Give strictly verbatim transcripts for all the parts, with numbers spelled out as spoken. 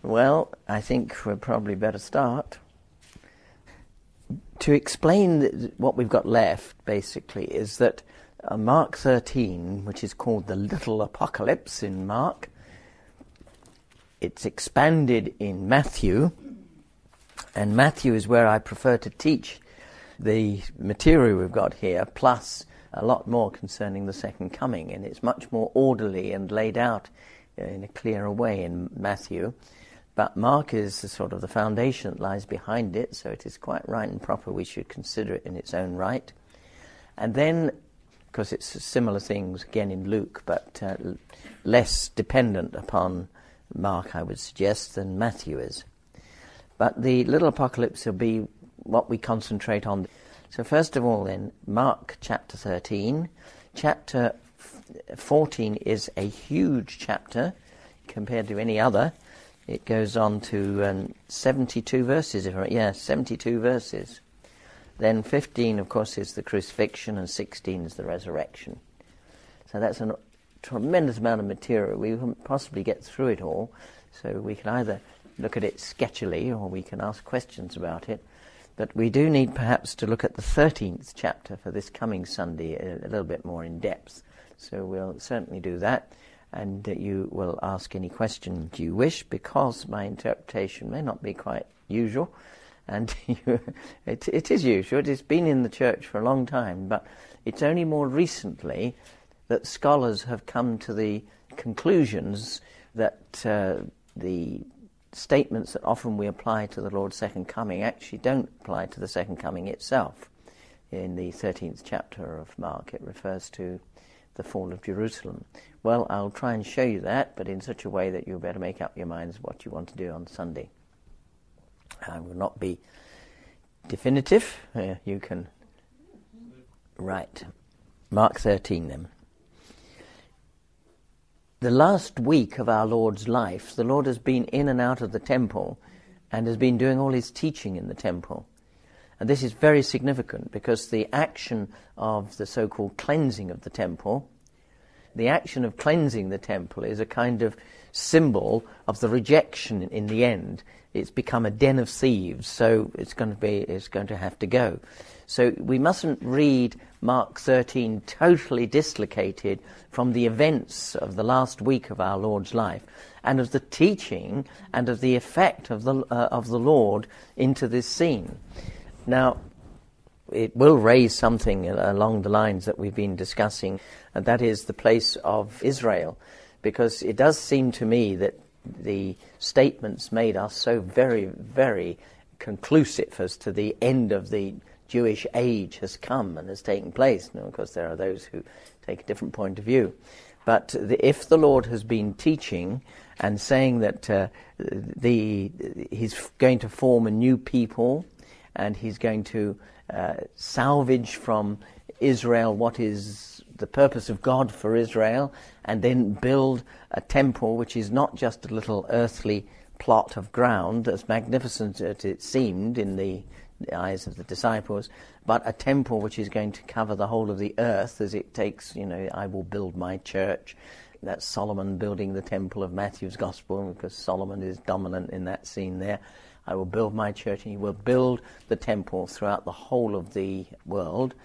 Well, I think we'll probably better start. To explain th- what we've got left, basically, is that uh, Mark thirteen, which is called the Little Apocalypse in Mark, it's expanded in Matthew, and Matthew is where I prefer to teach the material we've got here, plus a lot more concerning the second coming, and it's much more orderly and laid out in a clearer way in Matthew. But Mark is the sort of the foundation that lies behind it, so it is quite right and proper we should consider it in its own right. And then, because it's similar things again in Luke, but uh, less dependent upon Mark, I would suggest, than Matthew is. But the little apocalypse will be what we concentrate on. So first of all then, Mark chapter thirteen. Chapter fourteen is a huge chapter compared to any other. It goes on to um, seventy-two verses, if I, yeah, seventy-two verses. Then fifteen, of course, is the crucifixion, and sixteen is the resurrection. So that's a tremendous amount of material. We won't possibly get through it all, so we can either look at it sketchily or we can ask questions about it. But we do need perhaps to look at the thirteenth chapter for this coming Sunday a, a little bit more in depth. So we'll certainly do that. And uh, you will ask any questions you wish, because my interpretation may not be quite usual. And you, it, it is usual. It has been in the church for a long time, but it's only more recently that scholars have come to the conclusions that uh, the statements that often we apply to the Lord's second coming actually don't apply to the second coming itself. In the thirteenth chapter of Mark, it refers to the fall of Jerusalem. Well, I'll try and show you that, but in such a way that you'll better make up your minds what you want to do on Sunday. I will not be definitive. Uh, you can... Right. Mark thirteen then. The last week of our Lord's life, the Lord has been in and out of the temple and has been doing all his teaching in the temple. And this is very significant, because the action of the so-called cleansing of the temple, the action of cleansing the temple is a kind of symbol of the rejection in the end. It's become a den of thieves, so it's going to be, it's going to have to go. So we mustn't read Mark thirteen totally dislocated from the events of the last week of our Lord's life and of the teaching and of the effect of the uh, of the Lord into this scene. Now, it will raise something along the lines that we've been discussing, and that is the place of Israel, because it does seem to me that the statements made are so very, very conclusive as to the end of the Jewish age has come and has taken place. Now, of course, there are those who take a different point of view. But the, if the Lord has been teaching and saying that uh, the he's going to form a new people, and he's going to uh, salvage from Israel what is the purpose of God for Israel, and then build a temple which is not just a little earthly plot of ground, as magnificent as it seemed in the, the eyes of the disciples, but a temple which is going to cover the whole of the earth, as it takes, you know, I will build my church. That's Solomon building the temple of Matthew's Gospel, because Solomon is dominant in that scene there. I will build my church, and he will build the temple throughout the whole of the world.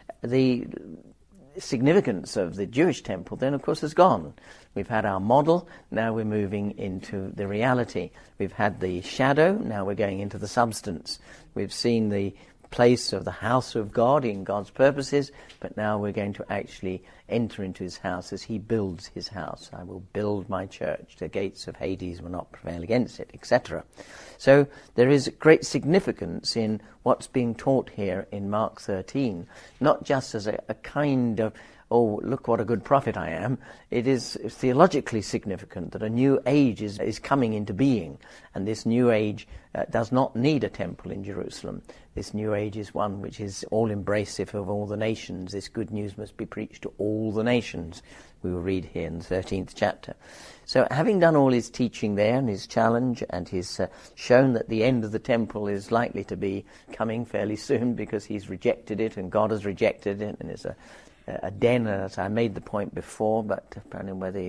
The significance of the Jewish temple then, of course, has gone. We've had our model, now we're moving into the reality. We've had the shadow, now we're going into the substance. We've seen the place of the house of God in God's purposes, but now we're going to actually enter into his house as he builds his house. I will build my church, the gates of Hades will not prevail against it, et cetera. So there is great significance in what's being taught here in Mark thirteen, not just as a, a kind of, oh, look what a good prophet I am. It is theologically significant that a new age is, is coming into being, and this new age uh, does not need a temple in Jerusalem. This new age is one which is all-embracive of all the nations. This good news must be preached to all the nations, we will read here in the thirteenth chapter. So having done all his teaching there and his challenge, and he's uh, shown that the end of the temple is likely to be coming fairly soon, because he's rejected it and God has rejected it, and it's a a den, as I made the point before, but depending on whether you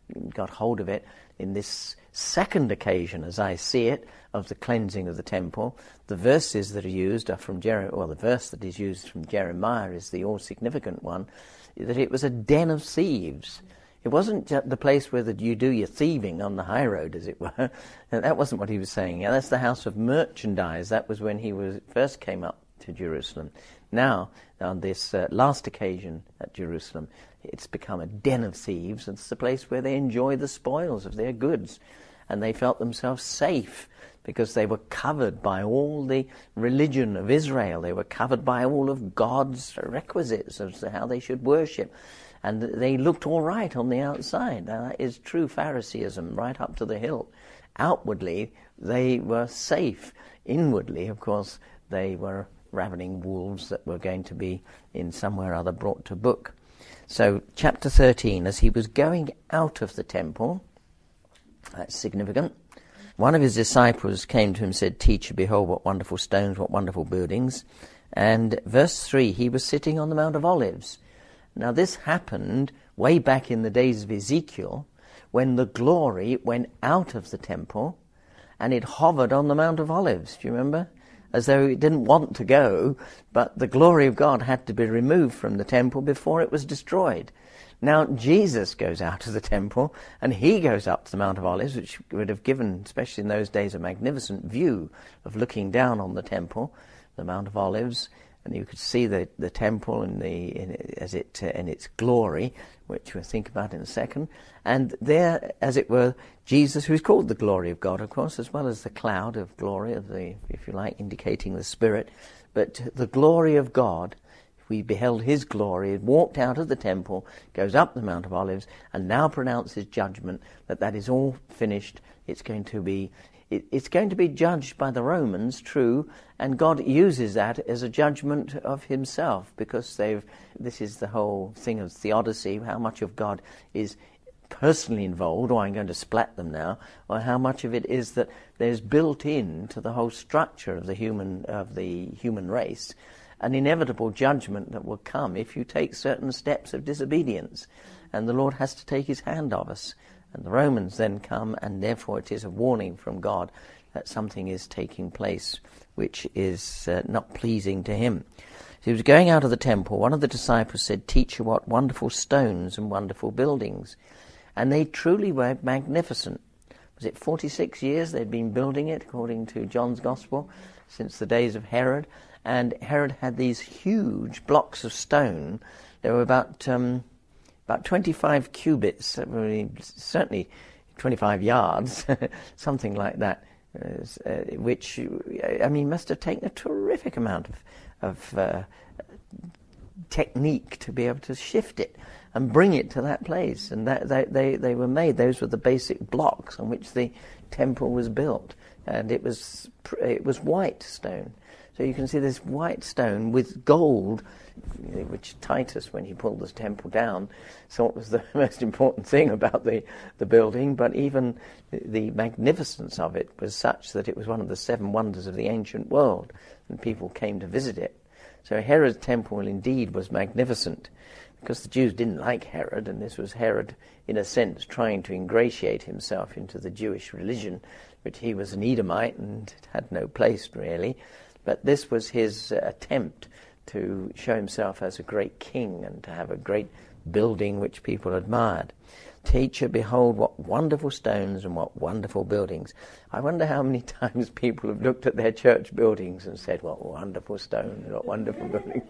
got hold of it in this second occasion, as I see it, of the cleansing of the temple. The verses that are used are from Jeremiah, well, the verse that is used from Jeremiah is the all-significant one, that it was a den of thieves. It wasn't just the place where the, you do your thieving on the high road, as it were. And that wasn't what he was saying. Yeah, that's the house of merchandise. That was when he was first came up to Jerusalem. Now, on this uh, last occasion at Jerusalem, it's become a den of thieves. It's the place where they enjoy the spoils of their goods. And they felt themselves safe because they were covered by all the religion of Israel. They were covered by all of God's requisites as to how they should worship. And they looked all right on the outside. Now, that is true Phariseeism right up to the hilt. Outwardly, they were safe. Inwardly, of course, they were ravening wolves that were going to be in somewhere or other brought to book. So, chapter thirteen, as he was going out of the temple, that's significant, one of his disciples came to him and said, "Teacher, behold, what wonderful stones, what wonderful buildings." And verse three, he was sitting on the Mount of Olives. Now, this happened way back in the days of Ezekiel, when the glory went out of the temple and it hovered on the Mount of Olives. Do you remember? As though it didn't want to go, but the glory of God had to be removed from the temple before it was destroyed. Now, Jesus goes out of the temple and he goes up to the Mount of Olives, which would have given, especially in those days, a magnificent view of looking down on the temple, the Mount of Olives. And you could see the, the temple in the in, as it uh, in its glory, which we'll think about in a second. And there, as it were, Jesus, who's called the glory of God, of course, as well as the cloud of glory of the, if you like, indicating the Spirit. But the glory of God, we beheld his glory, walked out of the temple, goes up the Mount of Olives, and now pronounces judgment that that is all finished. It's going to be. It's going to be judged by the Romans, true, and God uses that as a judgment of himself, because they've. This is the whole thing of theodicy, how much of God is personally involved, or I'm going to splat them now, or how much of it is that there's built in to the whole structure of the human of the human race an inevitable judgment that will come if you take certain steps of disobedience, and the Lord has to take his hand of us. And the Romans then come, and therefore it is a warning from God that something is taking place which is uh, not pleasing to him. So he was going out of the temple. One of the disciples said, "Teacher, what wonderful stones and wonderful buildings." And they truly were magnificent. Was it forty-six years they'd been building it, according to John's Gospel, since the days of Herod? And Herod had these huge blocks of stone. They were about... Um, About twenty-five cubits, certainly twenty-five yards, something like that, uh, which, I mean, must have taken a terrific amount of, of uh, technique to be able to shift it and bring it to that place. And that, they, they, they were made, those were the basic blocks on which the temple was built. And it was it was white stone. So you can see this white stone with gold, which Titus, when he pulled this temple down, thought was the most important thing about the, the building, but even the magnificence of it was such that it was one of the seven wonders of the ancient world, and people came to visit it. So Herod's temple indeed was magnificent, because the Jews didn't like Herod, and this was Herod, in a sense, trying to ingratiate himself into the Jewish religion, which he was an Edomite and had no place, really. But this was his uh, attempt to show himself as a great king and to have a great building which people admired. "Teacher, behold, what wonderful stones and what wonderful buildings." I wonder how many times people have looked at their church buildings and said, "What wonderful stone, what wonderful buildings."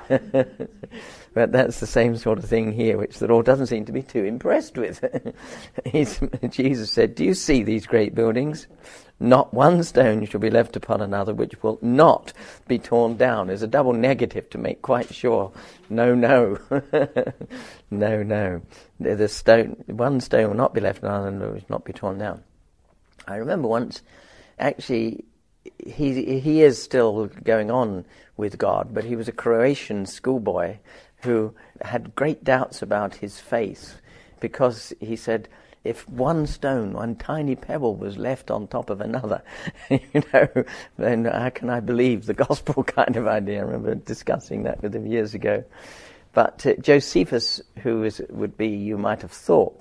But that's the same sort of thing here, which the Lord doesn't seem to be too impressed with. He's, Jesus said, "Do you see these great buildings? Not one stone shall be left upon another which will not be torn down." There's a double negative to make quite sure. No, no. no, no. The stone, one stone will not be left upon another which will not be torn down. I remember once, actually, he he is still going on with God, but he was a Croatian schoolboy who had great doubts about his faith, because he said, if one stone, one tiny pebble was left on top of another, you know, then how can I believe the gospel kind of idea? I remember discussing that with him years ago. But uh, Josephus, who is, would be, you might have thought,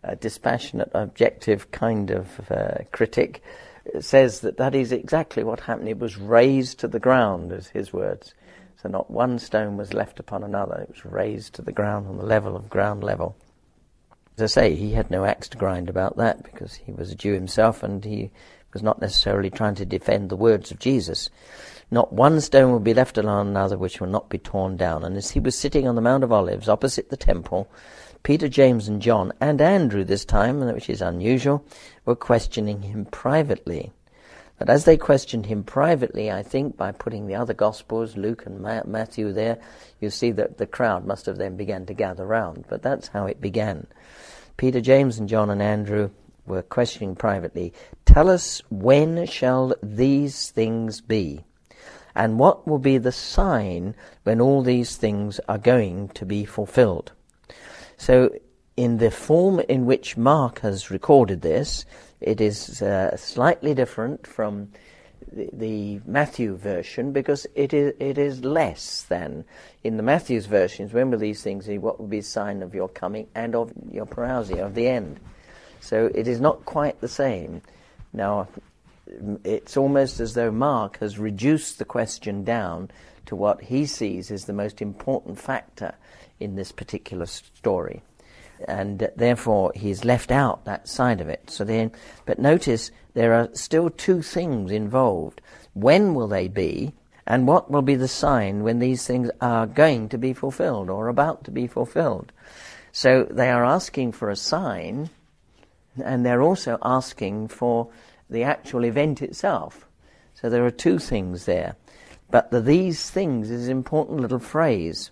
a dispassionate, objective kind of uh, critic, says that that is exactly what happened. It was razed to the ground, as his words. So not one stone was left upon another. It was razed to the ground on the level of ground level. As I say, he had no axe to grind about that because he was a Jew himself and he was not necessarily trying to defend the words of Jesus. Not one stone will be left upon another which will not be torn down. And as he was sitting on the Mount of Olives opposite the temple, Peter, James and John, and Andrew this time, which is unusual, were questioning him privately. But as they questioned him privately, I think by putting the other Gospels, Luke and Ma- Matthew there, you see that the crowd must have then begun to gather round. But that's how it began. Peter, James and John and Andrew were questioning privately, "Tell us, when shall these things be? And what will be the sign when all these things are going to be fulfilled?" So in the form in which Mark has recorded this, it is uh, slightly different from the, the Matthew version because it is it is less than in the Matthew's versions. When will these things be? What will be a sign of your coming and of your parousia, of the end? So it is not quite the same. Now, it's almost as though Mark has reduced the question down to what he sees as the most important factor in this particular story. And uh, therefore he's left out that side of it. So then, but notice there are still two things involved. When will they be, and what will be the sign when these things are going to be fulfilled or about to be fulfilled? So they are asking for a sign, and they're also asking for the actual event itself. So there are two things there. But the "these things" is an important little phrase,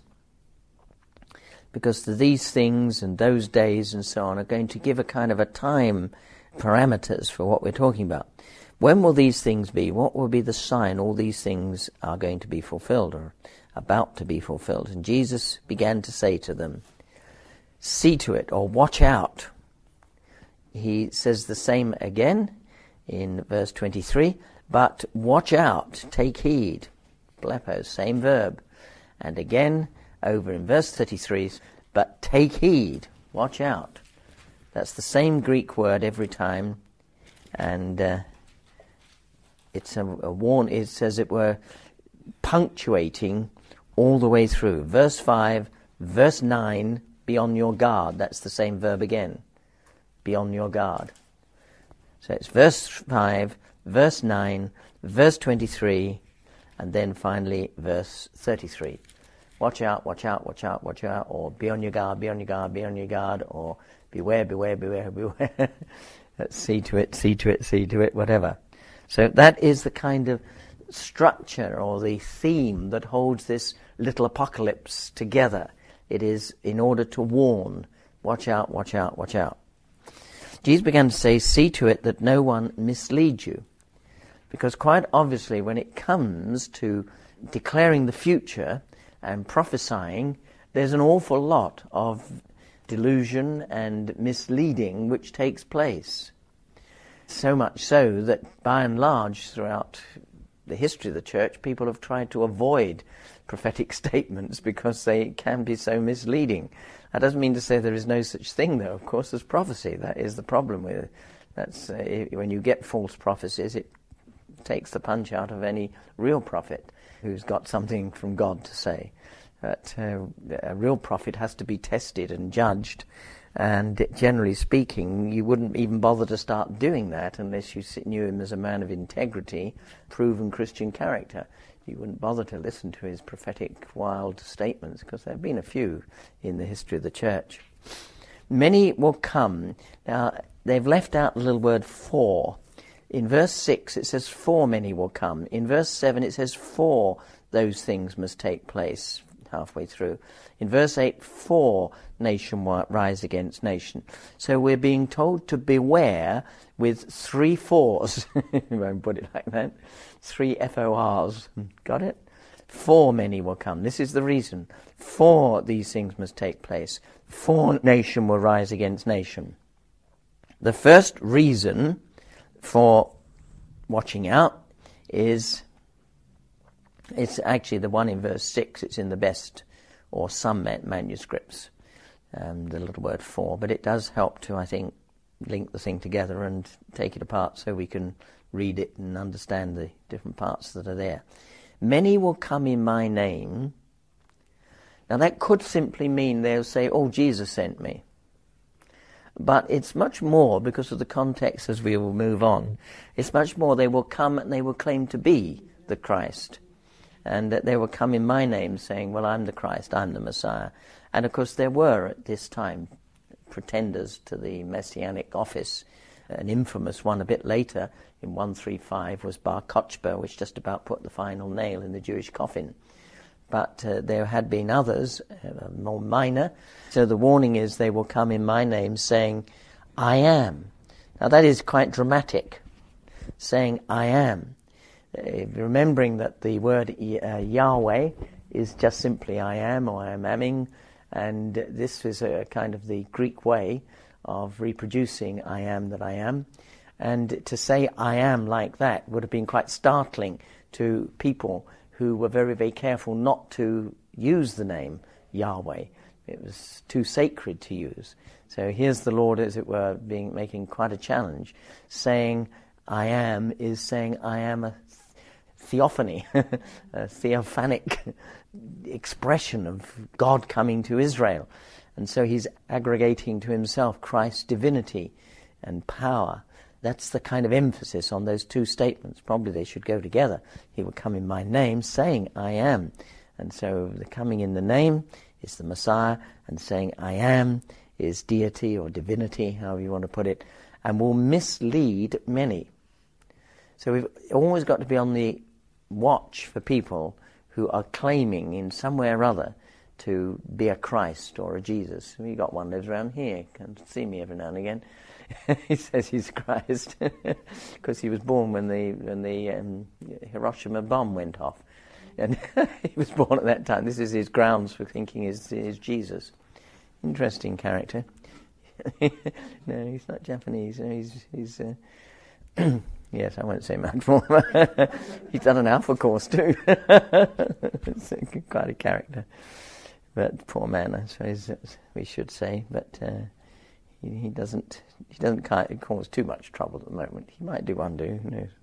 because the "these things" and "those days" and so on are going to give a kind of a time parameters for what we're talking about. When will these things be? What will be the sign all these things are going to be fulfilled or about to be fulfilled? And Jesus began to say to them, "See to it," or "watch out." He says the same again in verse twenty-three, "But watch out, take heed." Blepo, same verb. And again, over in verse thirty-three, "But take heed," watch out. That's the same Greek word every time, and uh, it's a, a warn. It's as it were punctuating all the way through. Verse five, verse nine, "Be on your guard." That's the same verb again. Be on your guard. So it's verse five, verse nine, verse twenty-three, and then finally verse thirty-three. Watch out, watch out, watch out, watch out, or be on your guard, be on your guard, be on your guard, or beware, beware, beware, beware. See to it, see to it, see to it, whatever. So that is the kind of structure or the theme that holds this little apocalypse together. It is in order to warn, watch out, watch out, watch out. Jesus began to say, "See to it that no one misleads you." Because quite obviously when it comes to declaring the future and prophesying, there's an awful lot of delusion and misleading which takes place. So much so that by and large throughout the history of the church, people have tried to avoid prophetic statements because they can be so misleading. That doesn't mean to say there is no such thing, though, of course, as prophecy. That is the problem with it. That's, uh, when you get false prophecies, it takes the punch out of any real prophet who's got something from God to say. But uh, a real prophet has to be tested and judged, and generally speaking, you wouldn't even bother to start doing that unless you knew him as a man of integrity, proven Christian character. You wouldn't bother to listen to his prophetic wild statements, because there have been a few in the history of the church. Many will come. Now, they've left out the little word "for." In verse six it says, "For many will come." In verse seven it says, "For those things must take place," halfway through. In verse eight, "For nation will rise against nation." So we're being told to beware with three fours. You won't put it like that. Three F O Rs. Got it? For many will come. This is the reason. For these things must take place. For nation will rise against nation. The first reason for watching out is, it's actually the one in verse six. It's in the best or some manuscripts. um, the little word for, but it does help to, I think, link the thing together and take it apart so we can read it and understand the different parts that are there. Many will come in my name. Now that could simply mean they'll say, oh, Jesus sent me. But it's much more, because of the context as we will move on, it's much more they will come and they will claim to be the Christ. And that they will come in my name saying, well, I'm the Christ, I'm the Messiah. And of course there were at this time pretenders to the messianic office. An infamous one a bit later, in one thirty-five, was Bar Kochba, which just about put the final nail in the Jewish coffin. But uh, there had been others, uh, more minor. So the warning is they will come in my name saying, I am. Now that is quite dramatic, saying I am. Uh, remembering that the word uh, Yahweh is just simply I am, or I am amming, and this is a kind of the Greek way of reproducing I am that I am. And to say I am like that would have been quite startling to people who were very, very careful not to use the name Yahweh. It was too sacred to use. So here's the Lord, as it were, being making quite a challenge. Saying I am is saying I am a theophany, a theophanic expression of God coming to Israel. And so he's aggregating to himself Christ's divinity and power. That's the kind of emphasis on those two statements. Probably they should go together. He will come in my name, saying I am. And so the coming in the name is the Messiah, and saying I am is deity or divinity, however you want to put it, and will mislead many. So we've always got to be on the watch for people who are claiming in some way or other to be a Christ or a Jesus. We got one lives around here, can see me every now and again. He says he's Christ because he was born when the when the um, Hiroshima bomb went off, and he was born at that time. This is his grounds for thinking is is Jesus. Interesting character. No, he's not Japanese. No, he's he's. Uh, yes, I won't say much more. He's done an Alpha course too. It's quite a character, but poor man, I suppose we should say, but. Uh, He, he doesn't. He doesn't cause too much trouble at the moment. He might do undo. Who knows?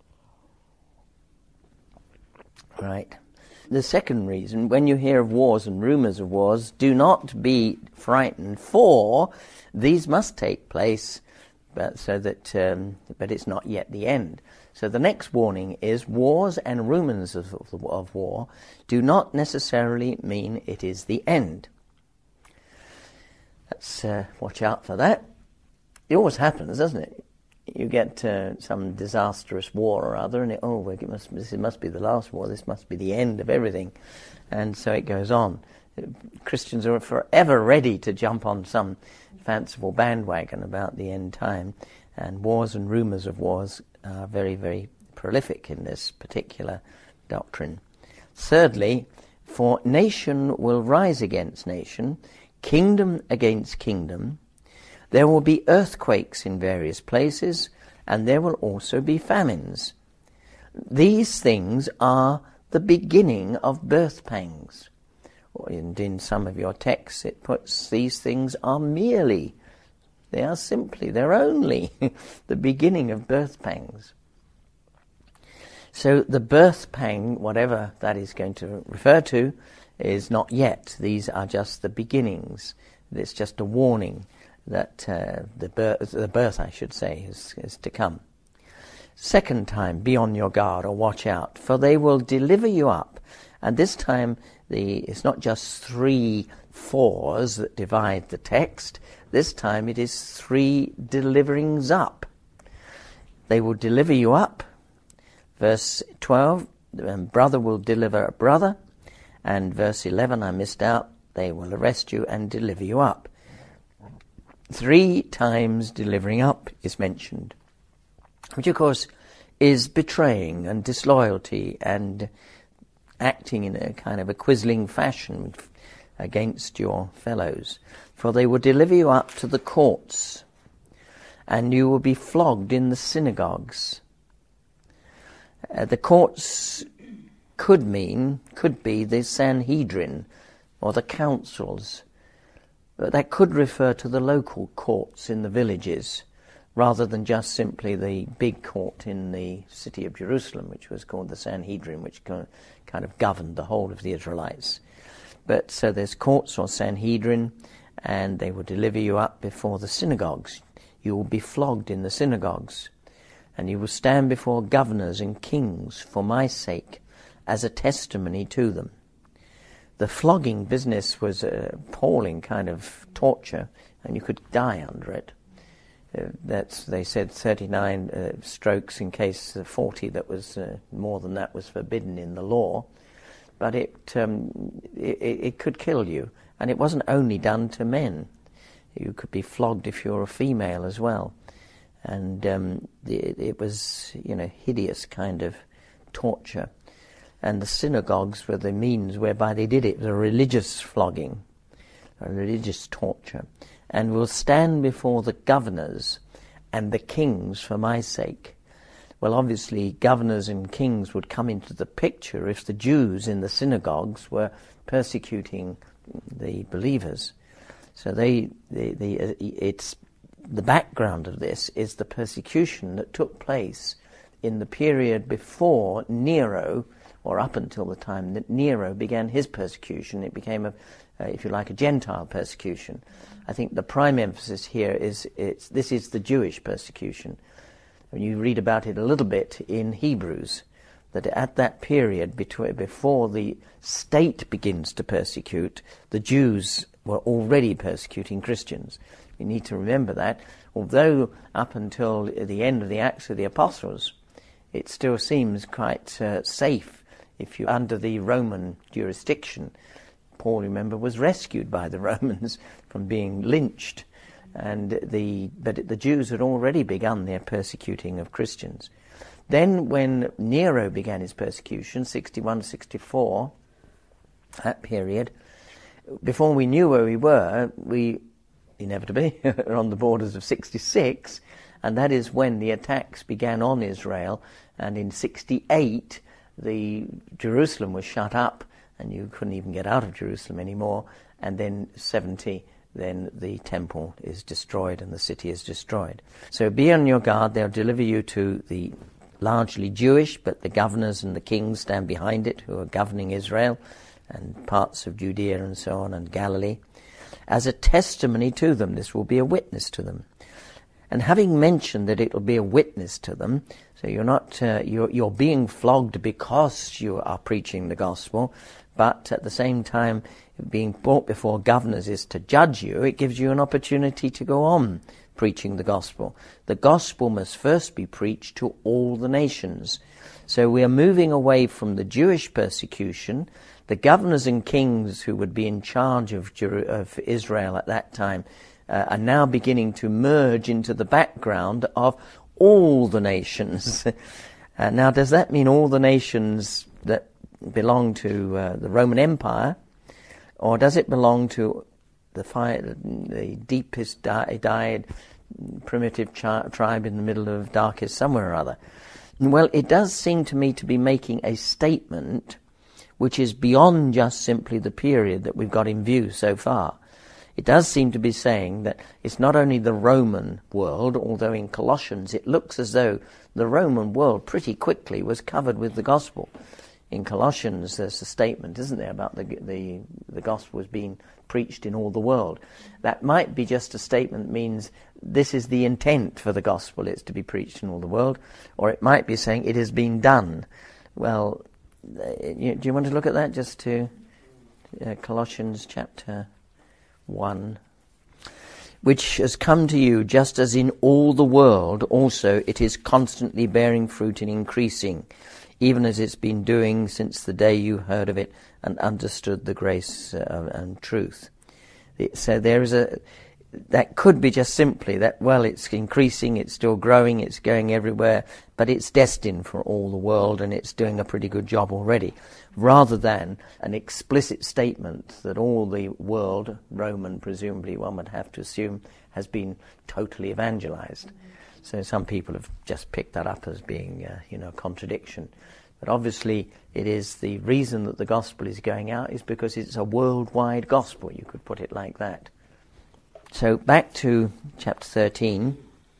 Right. The second reason: when you hear of wars and rumours of wars, do not be frightened, for these must take place, but so that. Um, but it's not yet the end. So the next warning is: wars and rumours of, of, of war do not necessarily mean it is the end. Let's uh, watch out for that. It always happens, doesn't it? You get uh, some disastrous war or other, and it, oh, well, it must, this must be the last war, this must be the end of everything. And so it goes on. Christians are forever ready to jump on some fanciful bandwagon about the end time, and wars and rumours of wars are very, very prolific in this particular doctrine. Thirdly, for nation will rise against nation, kingdom against kingdom. There will be earthquakes in various places, and there will also be famines. These things are the beginning of birth pangs. And in some of your texts it puts, these things are merely, they are simply, they're only the beginning of birth pangs. So the birth pang, whatever that is going to refer to, is not yet. These are just the beginnings. It's just a warning that uh, the birth, the birth, I should say, is, is to come. Second time, be on your guard or watch out, for they will deliver you up. And this time, the it's not just three fours that divide the text. This time it is three deliverings up. They will deliver you up. Verse twelve, brother will deliver a brother. And verse eleven, I missed out, they will arrest you and deliver you up. Three times delivering up is mentioned, which of course is betraying and disloyalty and acting in a kind of a quizzling fashion against your fellows. For they will deliver you up to the courts, and you will be flogged in the synagogues. Uh, the courts could mean, could be the Sanhedrin or the councils. But that could refer to the local courts in the villages, rather than just simply the big court in the city of Jerusalem, which was called the Sanhedrin, which kind of governed the whole of the Israelites. But so there's courts or Sanhedrin, and they will deliver you up before the synagogues. You will be flogged in the synagogues, and you will stand before governors and kings for my sake as a testimony to them. The flogging business was an appalling kind of torture, and you could die under it. Uh, that's, they said, thirty-nine uh, strokes in case uh, forty that was uh, more than that was forbidden in the law. But it, um, it it could kill you, and it wasn't only done to men. You could be flogged if you're a female as well, and um, it, it was, you know, hideous kind of torture. And the synagogues were the means whereby they did it. It was a religious flogging, a religious torture. And will stand before the governors and the kings for my sake. Well, obviously, governors and kings would come into the picture if the Jews in the synagogues were persecuting the believers. So they, the, the, uh, it's the background of this is the persecution that took place in the period before Nero, or up until the time that Nero began his persecution. It became, a, uh, if you like, a Gentile persecution. I think the prime emphasis here is it's, this is the Jewish persecution. When you read about it a little bit in Hebrews, that at that period between, before the state begins to persecute, the Jews were already persecuting Christians. You need to remember that. Although up until the end of the Acts of the Apostles, it still seems quite uh, safe if you're under the Roman jurisdiction. Paul, remember, was rescued by the Romans from being lynched, and the but the Jews had already begun their persecuting of Christians. Then when Nero began his persecution, sixty-one to sixty-four, that period, before we knew where we were, we inevitably are on the borders of sixty-six, and that is when the attacks began on Israel, and in sixty-eight the Jerusalem was shut up, and you couldn't even get out of Jerusalem anymore, and then seventy, then the temple is destroyed and the city is destroyed. So be on your guard. They'll deliver you to the largely Jewish, but the governors and the kings stand behind it, who are governing Israel and parts of Judea and so on, and Galilee. As a testimony to them, this will be a witness to them. And having mentioned that it will be a witness to them, so you're not uh, you're, you're being flogged because you are preaching the gospel, but at the same time being brought before governors is to judge you. It gives you an opportunity to go on preaching the gospel. The gospel must first be preached to all the nations. So we are moving away from the Jewish persecution. The governors and kings who would be in charge of, Jer- of Israel at that time uh, are now beginning to merge into the background of all the nations. uh, now, does that mean all the nations that belong to uh, the Roman Empire, or does it belong to the, fi- the deepest di- dyed primitive chi- tribe in the middle of darkest somewhere or other? Well, it does seem to me to be making a statement which is beyond just simply the period that we've got in view so far. It does seem to be saying that it's not only the Roman world, although in Colossians it looks as though the Roman world pretty quickly was covered with the gospel. In Colossians there's a statement, isn't there, about the the, the gospel was being preached in all the world. That might be just a statement that means this is the intent for the gospel, it's to be preached in all the world, or it might be saying it has been done. Well, do you want to look at that just to uh, Colossians chapter one? Which has come to you just as in all the world also it is constantly bearing fruit and increasing, even as it's been doing since the day you heard of it and understood the grace uh, and truth. So there is a, that could be just simply that, well, it's increasing, it's still growing, it's going everywhere, but it's destined for all the world and it's doing a pretty good job already, rather than an explicit statement that all the world, Roman presumably one would have to assume, has been totally evangelized. Mm-hmm. So some people have just picked that up as being, uh, you know, a contradiction. But obviously it is the reason that the gospel is going out is because it's a worldwide gospel, you could put it like that. So back to chapter thirteen.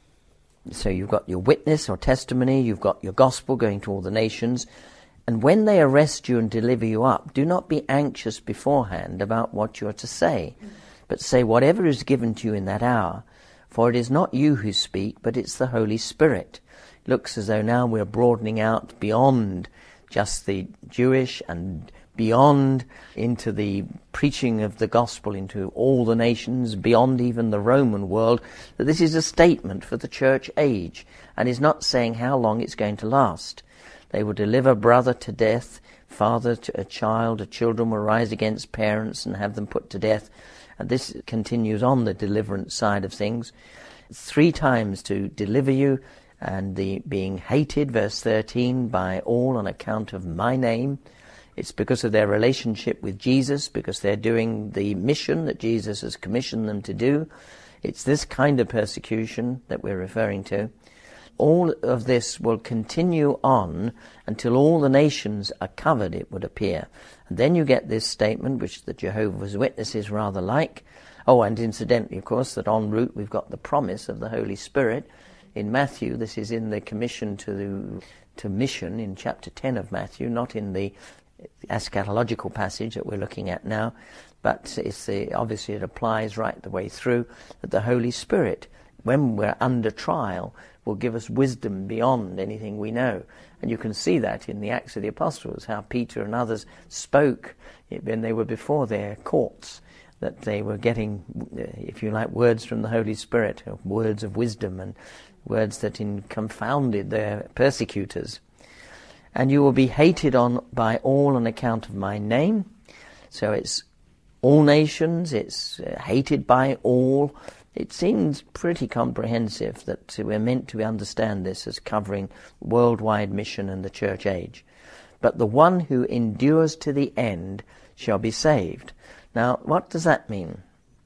So you've got your witness or testimony, you've got your gospel going to all the nations. And when they arrest you and deliver you up, do not be anxious beforehand about what you are to say, but say whatever is given to you in that hour. For it is not you who speak, but it's the Holy Spirit. It looks as though now we're broadening out beyond just the Jewish and beyond into the preaching of the gospel into all the nations, beyond even the Roman world, that this is a statement for the church age, and is not saying how long it's going to last. They will deliver brother to death, father to a child, a children will rise against parents and have them put to death. And this continues on the deliverance side of things. Three times to deliver you, and the being hated, verse thirteen, by all on account of my name. It's because of their relationship with Jesus, because they're doing the mission that Jesus has commissioned them to do. It's this kind of persecution that we're referring to. All of this will continue on until all the nations are covered, it would appear. And then you get this statement, which the Jehovah's Witnesses rather like. Oh, and incidentally, of course, that en route we've got the promise of the Holy Spirit. In Matthew, this is in the commission to the, to mission in chapter ten of Matthew, not in the eschatological passage that we're looking at now, but it's the, obviously it applies right the way through, that the Holy Spirit, when we're under trial, will give us wisdom beyond anything we know. And you can see that in the Acts of the Apostles, how Peter and others spoke when they were before their courts, that they were getting, if you like, words from the Holy Spirit, words of wisdom and words that in confounded their persecutors. And you will be hated on by all on account of my name. So it's all nations, it's uh, hated by all. It seems pretty comprehensive that we're meant to understand this as covering worldwide mission and the church age. But the one who endures to the end shall be saved. Now, what does that mean?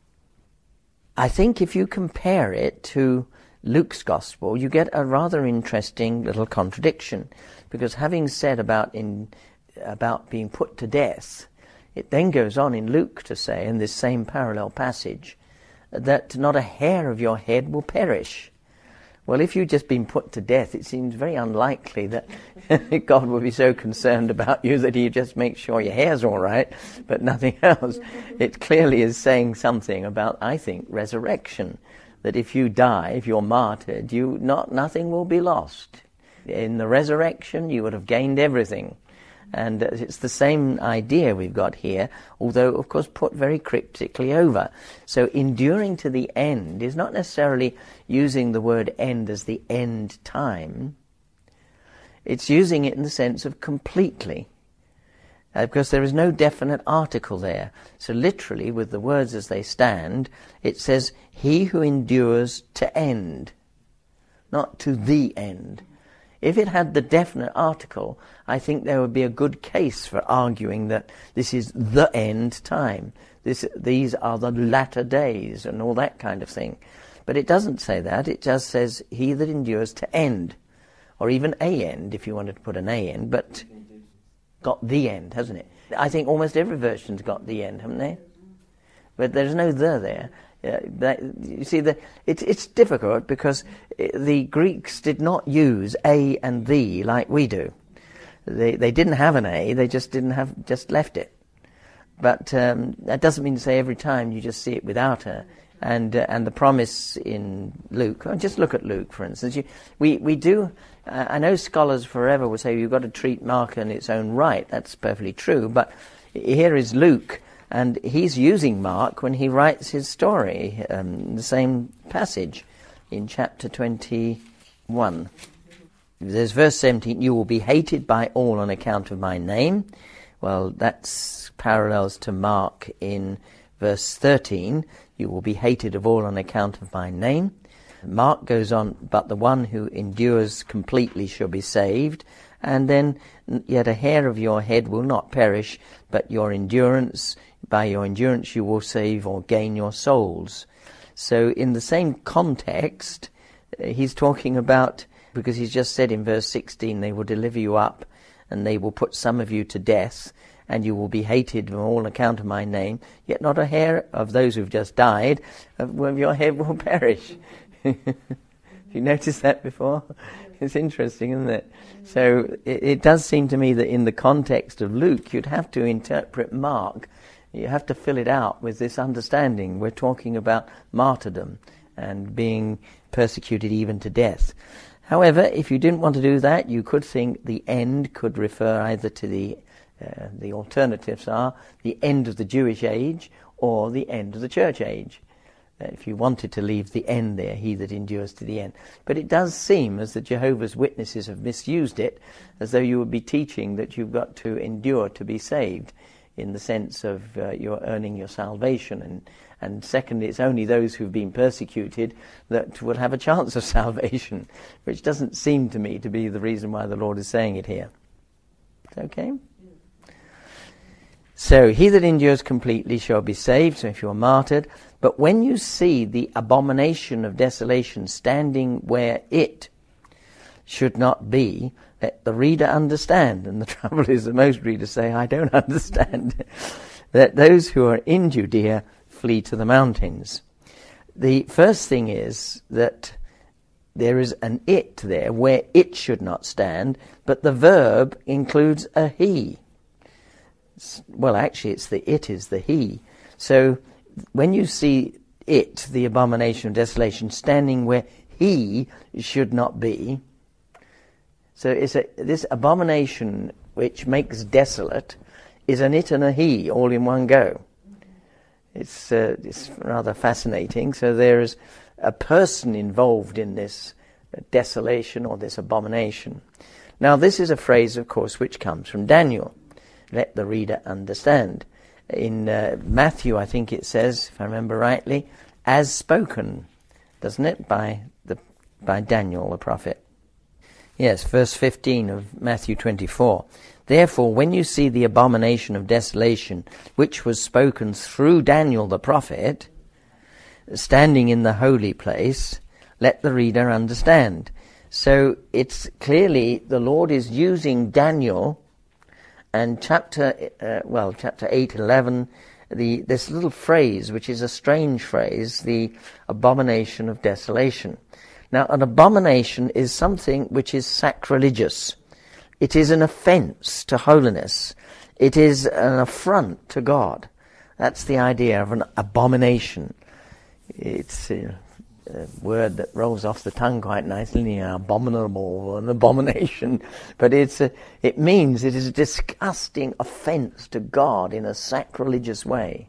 I think if you compare it to Luke's Gospel, you get a rather interesting little contradiction. Because having said about in about being put to death, it then goes on in Luke to say, in this same parallel passage, that not a hair of your head will perish. Well, if you've just been put to death, it seems very unlikely that God will be so concerned about you that he just makes sure your hair's all right, but nothing else. It clearly is saying something about, I think, resurrection. That if you die, if you're martyred, you not nothing will be lost. In the resurrection, you would have gained everything. And it's the same idea we've got here, although, of course, put very cryptically over. So enduring to the end is not necessarily using the word end as the end time. It's using it in the sense of completely, uh, because there is no definite article there. So literally, with the words as they stand, it says, he who endures to end, not to the end. If it had the definite article, I think there would be a good case for arguing that this is the end time. This, these are the latter days and all that kind of thing. But it doesn't say that. It just says, he that endures to end. Or even a end, if you wanted to put an a in, but got the end, hasn't it? I think almost every version's got the end, haven't they? But there's no the there. Uh, that, you see, the, it, it's difficult because the Greeks did not use a and the like we do. They they didn't have an a; they just didn't have just left it. But um, that doesn't mean to say every time you just see it without a. And uh, and the promise in Luke. Just look at Luke, for instance. You, we we do. Uh, I know scholars forever will say you've got to treat Mark in its own right. That's perfectly true. But here is Luke. And he's using Mark when he writes his story, um, the same passage in chapter twenty-one. There's verse seventeen, you will be hated by all on account of my name. Well, that's parallels to Mark in verse thirteen, you will be hated of all on account of my name. Mark goes on, but the one who endures completely shall be saved. And then, yet a hair of your head will not perish, but your endurance, by your endurance you will save or gain your souls. So in the same context, uh, he's talking about, because he's just said in verse sixteen, they will deliver you up and they will put some of you to death. and you will be hated from all account of my name, yet not a hair of those who've just died of your head will perish. Have you noticed that before? It's interesting, isn't it? So it, it does seem to me that in the context of Luke, you'd have to interpret Mark. You have to fill it out with this understanding. We're talking about martyrdom and being persecuted even to death. However, if you didn't want to do that, you could think the end could refer either to the, uh, the alternatives are the end of the Jewish age or the end of the church age. Uh, if you wanted to leave the end there, he that endures to the end. But it does seem as the Jehovah's Witnesses have misused it, as though you would be teaching that you've got to endure to be saved, in the sense of uh, you're earning your salvation. And, and secondly, it's only those who've been persecuted that will have a chance of salvation, which doesn't seem to me to be the reason why the Lord is saying it here. Okay? So, he that endures completely shall be saved, so if you're martyred. But when you see the abomination of desolation standing where it should not be, let the reader understand. And the trouble is that most readers say, I don't understand. That those who are in Judea flee to the mountains. The first thing is that there is an it there where it should not stand, but the verb includes a he. Well, actually, it's the it is the he. So when you see it, the abomination of desolation, standing where he should not be, so it's a, this abomination which makes desolate is an it and a he all in one go. It's, uh, it's rather fascinating. So there is a person involved in this desolation or this abomination. Now this is a phrase, of course, which comes from Daniel. Let the reader understand. In uh, Matthew, I think it says, if I remember rightly, as spoken, doesn't it, by the by Daniel the prophet. Yes, verse fifteen of Matthew twenty-four. Therefore, when you see the abomination of desolation, which was spoken through Daniel the prophet, standing in the holy place, let the reader understand. So it's clearly the Lord is using Daniel. And chapter, uh, well, chapter eight, eleven, the, this little phrase, which is a strange phrase, the abomination of desolation. Now, an abomination is something which is sacrilegious. It is an offence to holiness. It is an affront to God. That's the idea of an abomination. It's a, a word that rolls off the tongue quite nicely, abominable, an abomination. But it's a, it means it is a disgusting offence to God in a sacrilegious way.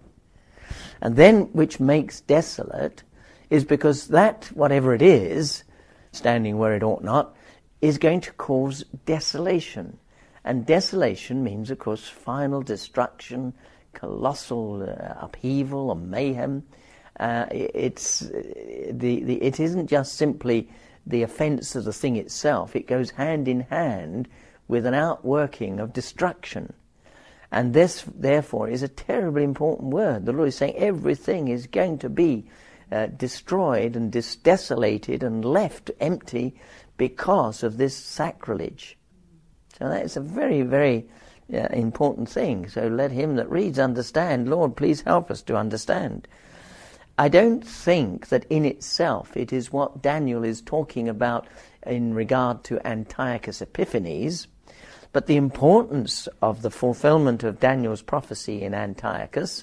And then which makes desolate is because that, whatever it is, standing where it ought not, is going to cause desolation. And desolation means, of course, final destruction, colossal uh, upheaval or mayhem. Uh, it's uh, the, the it isn't just simply the offence of the thing itself. It goes hand in hand with an outworking of destruction. And this, therefore, is a terribly important word. The Lord is saying everything is going to be uh, destroyed and dis- desolated and left empty because of this sacrilege. So that is a very, very uh, important thing. So let him that reads understand. Lord, please help us to understand. I don't think that in itself it is what Daniel is talking about in regard to Antiochus Epiphanes, but the importance of the fulfillment of Daniel's prophecy in Antiochus,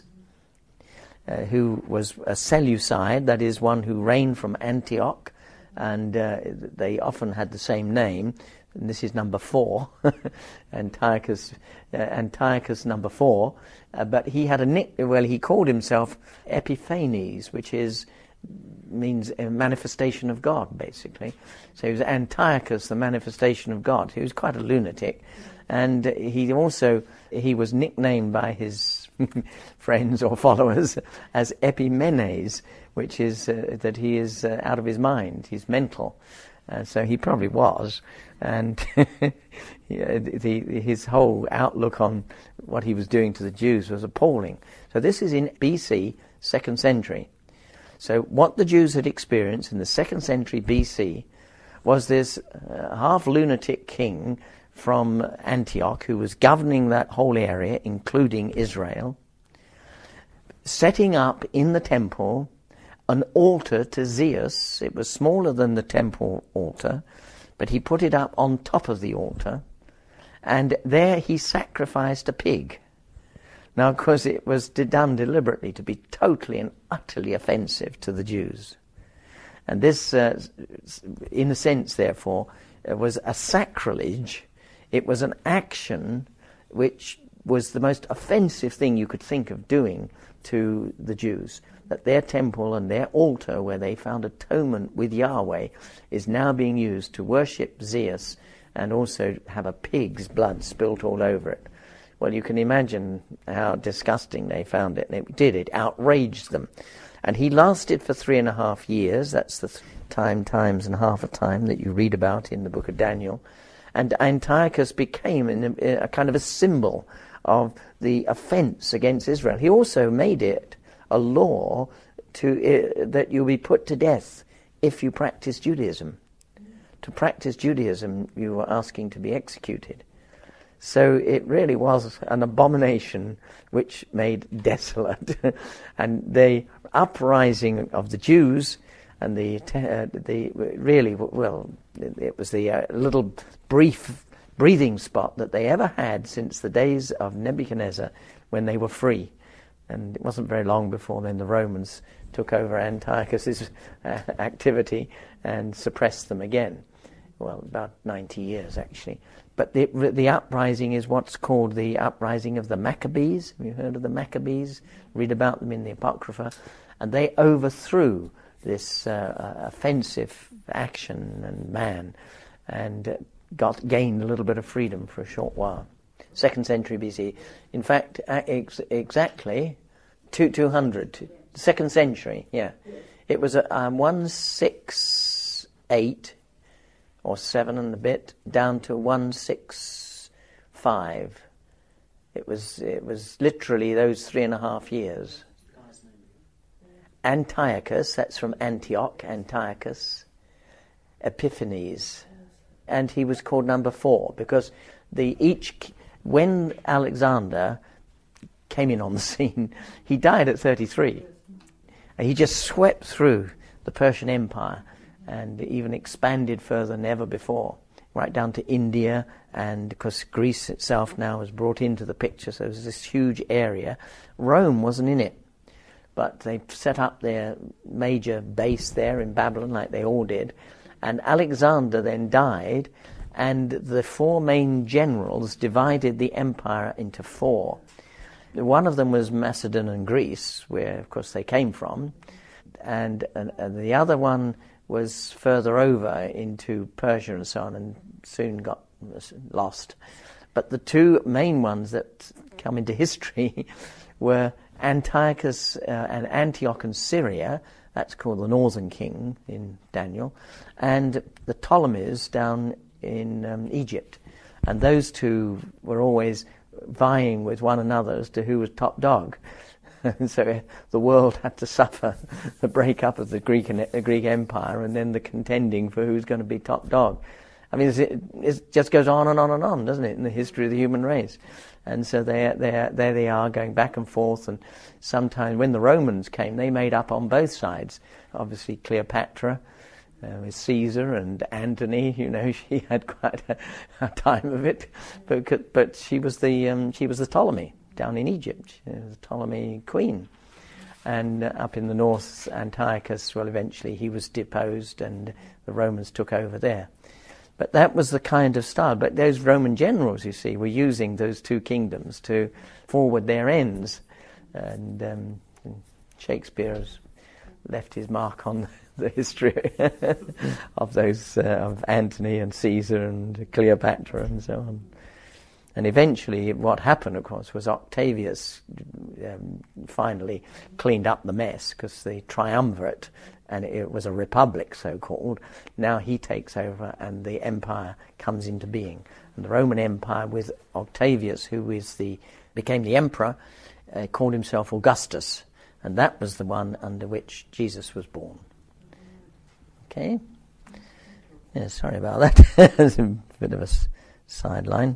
uh, who was a Seleucid, that is one who reigned from Antioch, and uh, they often had the same name. And this is number four, Antiochus, uh, Antiochus number four. Uh, but he had a nick. Well, he called himself Epiphanes, which is means a manifestation of God, basically. So he was Antiochus, the manifestation of God. He was quite a lunatic, and he also he was nicknamed by his friends or followers as Epimenes, which is uh, that he is uh, out of his mind. He's mental. Uh, so he probably was, and yeah, the, the, his whole outlook on what he was doing to the Jews was appalling. So this is in B C, second century. So what the Jews had experienced in the second century B C was this uh, half-lunatic king from Antioch, who was governing that whole area, including Israel, setting up in the temple an altar to Zeus. It was smaller than the temple altar, but he put it up on top of the altar, and there he sacrificed a pig. Now, of course, it was done deliberately to be totally and utterly offensive to the Jews. And this, uh, in a sense, therefore, was a sacrilege. It was an action which was the most offensive thing you could think of doing to the Jews. That their temple and their altar, where they found atonement with Yahweh, is now being used to worship Zeus and also have a pig's blood spilt all over it. Well, you can imagine how disgusting they found it, and it did. It outraged them. And he lasted for three and a half years. That's the th- time, times, and half a time that you read about in the book of Daniel. And Antiochus became in a, a kind of a symbol of the offense against Israel. He also made it a law to uh, that you'll be put to death if you practice Judaism. To practice Judaism, you were asking to be executed. So it really was an abomination which made desolate. And the uprising of the Jews and the uh, the really, well, it was the uh, little brief breathing spot that they ever had since the days of Nebuchadnezzar, when they were free. And it wasn't very long before then the Romans took over Antiochus' uh, activity and suppressed them again. Well, about ninety years, actually. But the the uprising is what's called the uprising of the Maccabees. Have you heard of the Maccabees? Read about them in the Apocrypha. And they overthrew this uh, offensive action and man and uh, got gained a little bit of freedom for a short while. Second century B C. In fact, ex- exactly two, 200. Second century, yeah. It was uh, um, one sixty-eight or seven and a bit, down to one sixty-five. It was it was literally those three and a half years. Antiochus, that's from Antioch, Antiochus, Epiphanes, and he was called number four because the each when Alexander came in on the scene, he died at thirty-three. And he just swept through the Persian Empire and even expanded further than ever before, right down to India, and because Greece itself now was brought into the picture, so there's this huge area. Rome wasn't in it, but they set up their major base there in Babylon, like they all did, and Alexander then died, and the four main generals divided the empire into four. One of them was Macedon and Greece, where, of course, they came from, and, and, and the other one was further over into Persia and so on, and soon got lost. But the two main ones that come into history were Antiochus uh, and Antioch in Syria, that's called the Northern King in Daniel, and the Ptolemies down in um, Egypt. And those two were always vying with one another as to who was top dog. And so the world had to suffer the breakup of the Greek the Greek Empire and then the contending for who's going to be top dog. I mean, it, it just goes on and on and on, doesn't it, in the history of the human race? And so they, they, there they are going back and forth. And sometimes when the Romans came, they made up on both sides. Obviously Cleopatra uh, with Caesar and Antony, you know, she had quite a, a time of it. But, but she was the um, she was the Ptolemy down in Egypt, you know, the Ptolemy queen. And uh, up in the north, Antiochus, well, eventually he was deposed and the Romans took over there. But that was the kind of style. But those Roman generals, you see, were using those two kingdoms to forward their ends. And um, Shakespeare has left his mark on the history of those, uh, of Antony and Caesar and Cleopatra and so on. And eventually what happened, of course, was Octavius um, finally cleaned up the mess, because the triumvirate, and it was a republic so-called, now he takes over and the empire comes into being. And the Roman Empire with Octavius, who is the became the emperor, uh, called himself Augustus. And that was the one under which Jesus was born. Okay? Yeah, sorry about that. It's a bit of a sideline.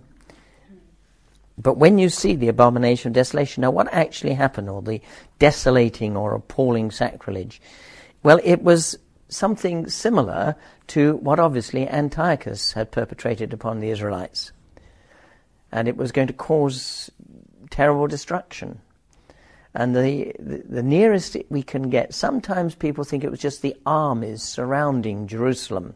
But when you see the abomination of desolation, now what actually happened, or the desolating or appalling sacrilege? Well, it was something similar to what obviously Antiochus had perpetrated upon the Israelites. And it was going to cause terrible destruction. And the, the, the nearest we can get, sometimes people think it was just the armies surrounding Jerusalem.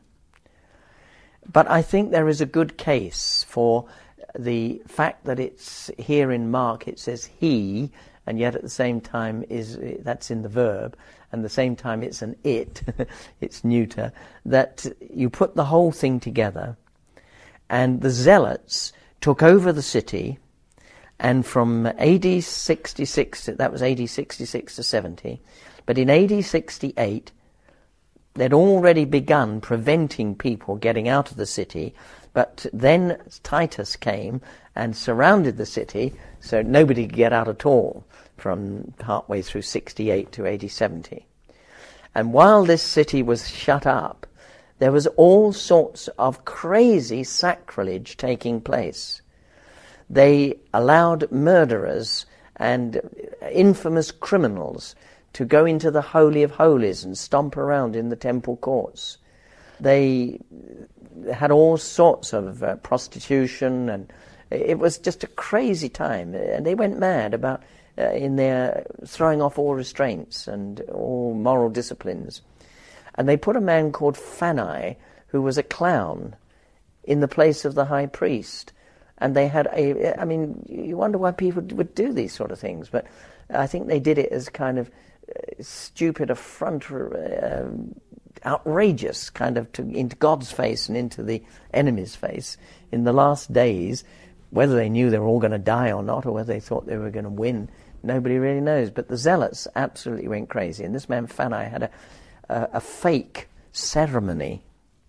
But I think there is a good case for the fact that it's here in Mark, it says he, and yet at the same time is that's in the verb, and at the same time it's an it, it's neuter, that you put the whole thing together, and the Zealots took over the city, and from A D sixty-six, to, that was A D sixty-six to seventy, but in A D sixty-eight, they'd already begun preventing people getting out of the city, but then Titus came and surrounded the city, so nobody could get out at all from partway through sixty-eight to A D seventy. And while this city was shut up, there was all sorts of crazy sacrilege taking place. They allowed murderers and infamous criminals to go into the Holy of Holies and stomp around in the temple courts. They had all sorts of uh, prostitution, and it was just a crazy time. And they went mad about uh, in their throwing off all restraints and all moral disciplines. And they put a man called Phanai, who was a clown, in the place of the high priest. And they had a, I mean, you wonder why people would do these sort of things, but I think they did it as kind of uh, stupid, affront, uh, outrageous, kind of to, into God's face and into the enemy's face in the last days. Whether they knew they were all going to die or not, or whether they thought they were going to win, nobody really knows. But the Zealots absolutely went crazy, and this man Phanai had a, a, a fake ceremony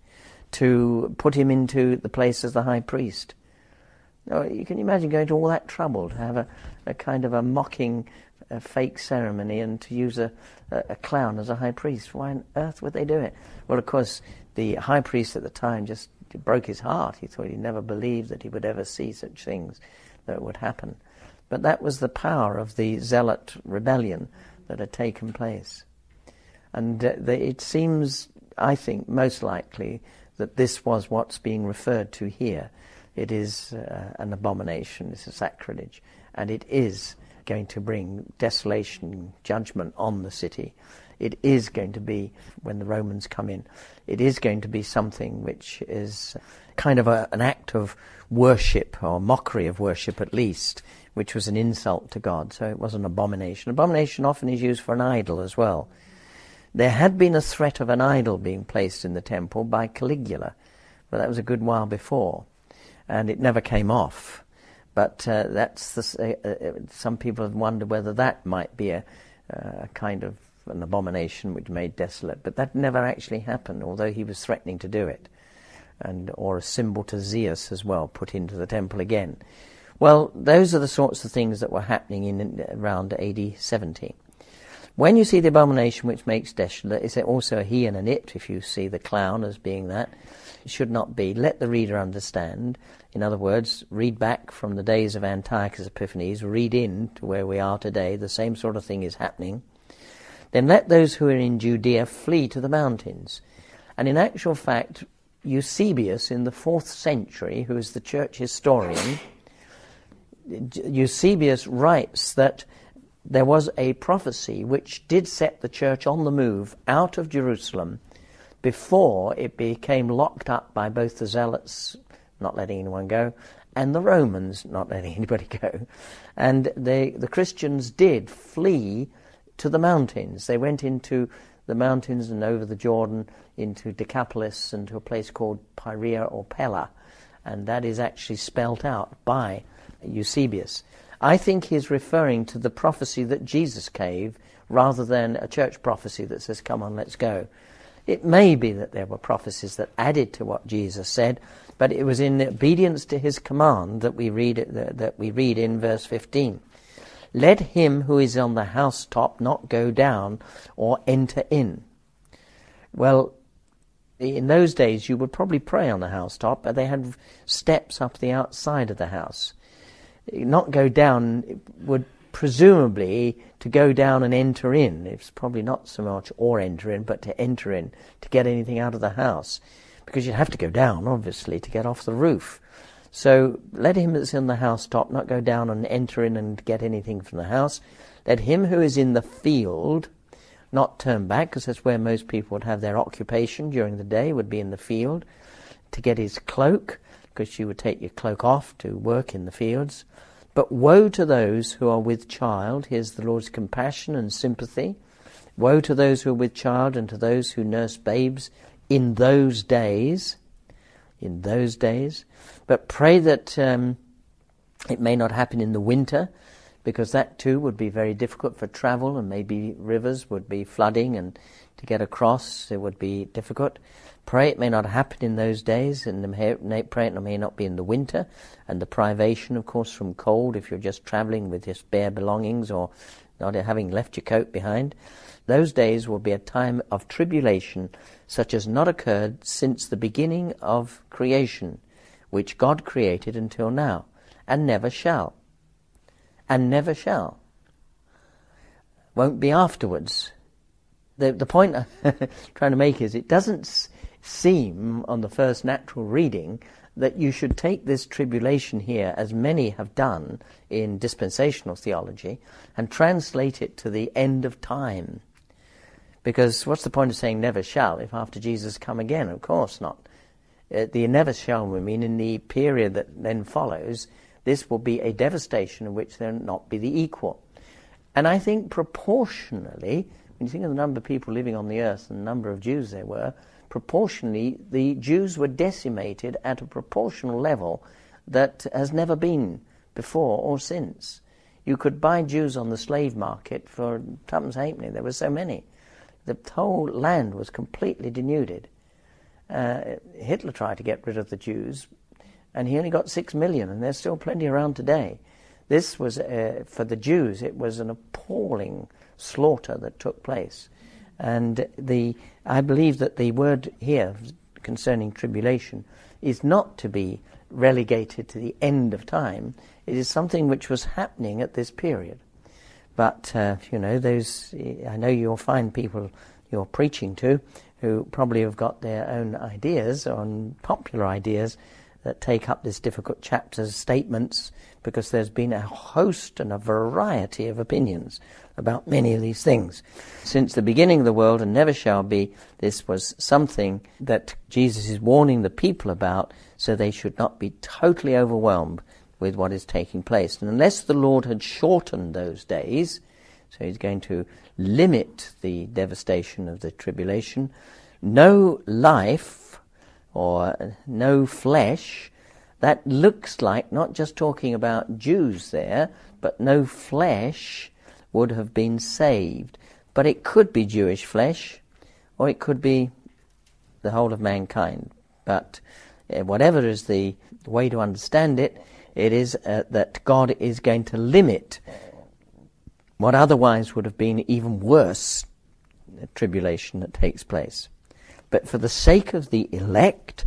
to put him into the place as the high priest. Now, you can imagine going to all that trouble to have a, a kind of a mocking a fake ceremony and to use a, a, a clown as a high priest. Why on earth would they do it? Well, of course, the high priest at the time just broke his heart. He thought he never believed that he would ever see such things that would happen. But that was the power of the Zealot rebellion that had taken place. And uh, the, it seems, I think, most likely that this was what's being referred to here. It is uh, an abomination, it's a sacrilege, and it is going to bring desolation, judgment on the city. It is going to be, when the Romans come in, it is going to be something which is kind of a, an act of worship, or mockery of worship at least, which was an insult to God. So it was an abomination. Abomination often is used for an idol as well. There had been a threat of an idol being placed in the temple by Caligula, but that was a good while before, and it never came off. But uh, that's the, uh, uh, some people have wondered whether that might be a uh, kind of an abomination which made desolate. But that never actually happened, although he was threatening to do it. And or a symbol to Zeus as well, put into the temple again. Well, those are the sorts of things that were happening in, in around A D seventy. When you see the abomination which makes desolate, is also a he and an it, if you see the clown as being that. It should not be. Let the reader understand. In other words, read back from the days of Antiochus Epiphanes, read in to where we are today, the same sort of thing is happening. Then let those who are in Judea flee to the mountains. And in actual fact, Eusebius in the fourth century, who is the church historian, Eusebius writes that there was a prophecy which did set the church on the move out of Jerusalem before it became locked up by both the Zealots not letting anyone go and the Romans not letting anybody go. And they, the Christians did flee to the mountains. They went into the mountains and over the Jordan into Decapolis and to a place called Perea or Pella, and that is actually spelt out by Eusebius. I think he's referring to the prophecy that Jesus gave rather than a church prophecy that says, come on, let's go. It may be that there were prophecies that added to what Jesus said, but it was in obedience to his command that we read it, that we read in verse fifteen. Let him who is on the housetop not go down or enter in. Well, In those days you would probably pray on the housetop, but they had steps up the outside of the house. Not go down would presumably to go down and enter in. It's probably not so much or enter in, but to enter in, to get anything out of the house. Because you'd have to go down, obviously, to get off the roof. So let him that's in the housetop not go down and enter in and get anything from the house. Let him who is in the field not turn back, because that's where most people would have their occupation during the day, would be in the field, to get his cloak, because you would take your cloak off to work in the fields. But woe to those who are with child. Here's the Lord's compassion and sympathy. Woe to those who are with child and to those who nurse babes in those days. In those days. But pray that um, it may not happen in the winter, because that too would be very difficult for travel, and maybe rivers would be flooding, and to get across it would be difficult. Pray it may not happen in those days, and pray it may not be in the winter, and the privation, of course, from cold if you're just travelling with just bare belongings or not having left your coat behind. Those days will be a time of tribulation such as not occurred since the beginning of creation, which God created until now, and never shall. And never shall. Won't be afterwards. The the point I'm trying to make is it doesn't s- seem on the first natural reading that you should take this tribulation here, as many have done in dispensational theology, and translate it to the end of time. Because what's the point of saying never shall if after Jesus come again? Of course not. Uh, the never shall will mean in the period that then follows, this will be a devastation in which there will not be the equal. And I think proportionally, when you think of the number of people living on the earth and the number of Jews there were, proportionally the Jews were decimated at a proportional level that has never been before or since. You could buy Jews on the slave market for twopence halfpenny. There were so many. The whole land was completely denuded. Uh, Hitler tried to get rid of the Jews, and he only got six million, and there's still plenty around today. This was, uh, for the Jews, it was an appalling slaughter that took place. And the I believe that the word here concerning tribulation is not to be relegated to the end of time. It is something which was happening at this period. But, uh, you know, those, I know you'll find people you're preaching to who probably have got their own ideas, on popular ideas, that take up this difficult chapter's statements, because there's been a host and a variety of opinions about many of these things. Since the beginning of the world and never shall be, this was something that Jesus is warning the people about, so they should not be totally overwhelmed with what is taking place. And unless the Lord had shortened those days, so he's going to limit the devastation of the tribulation, no life or no flesh, that looks like not just talking about Jews there, but no flesh would have been saved. But it could be Jewish flesh, or it could be the whole of mankind. But uh, whatever is the way to understand it, it is uh, that God is going to limit what otherwise would have been even worse tribulation that takes place. But for the sake of the elect,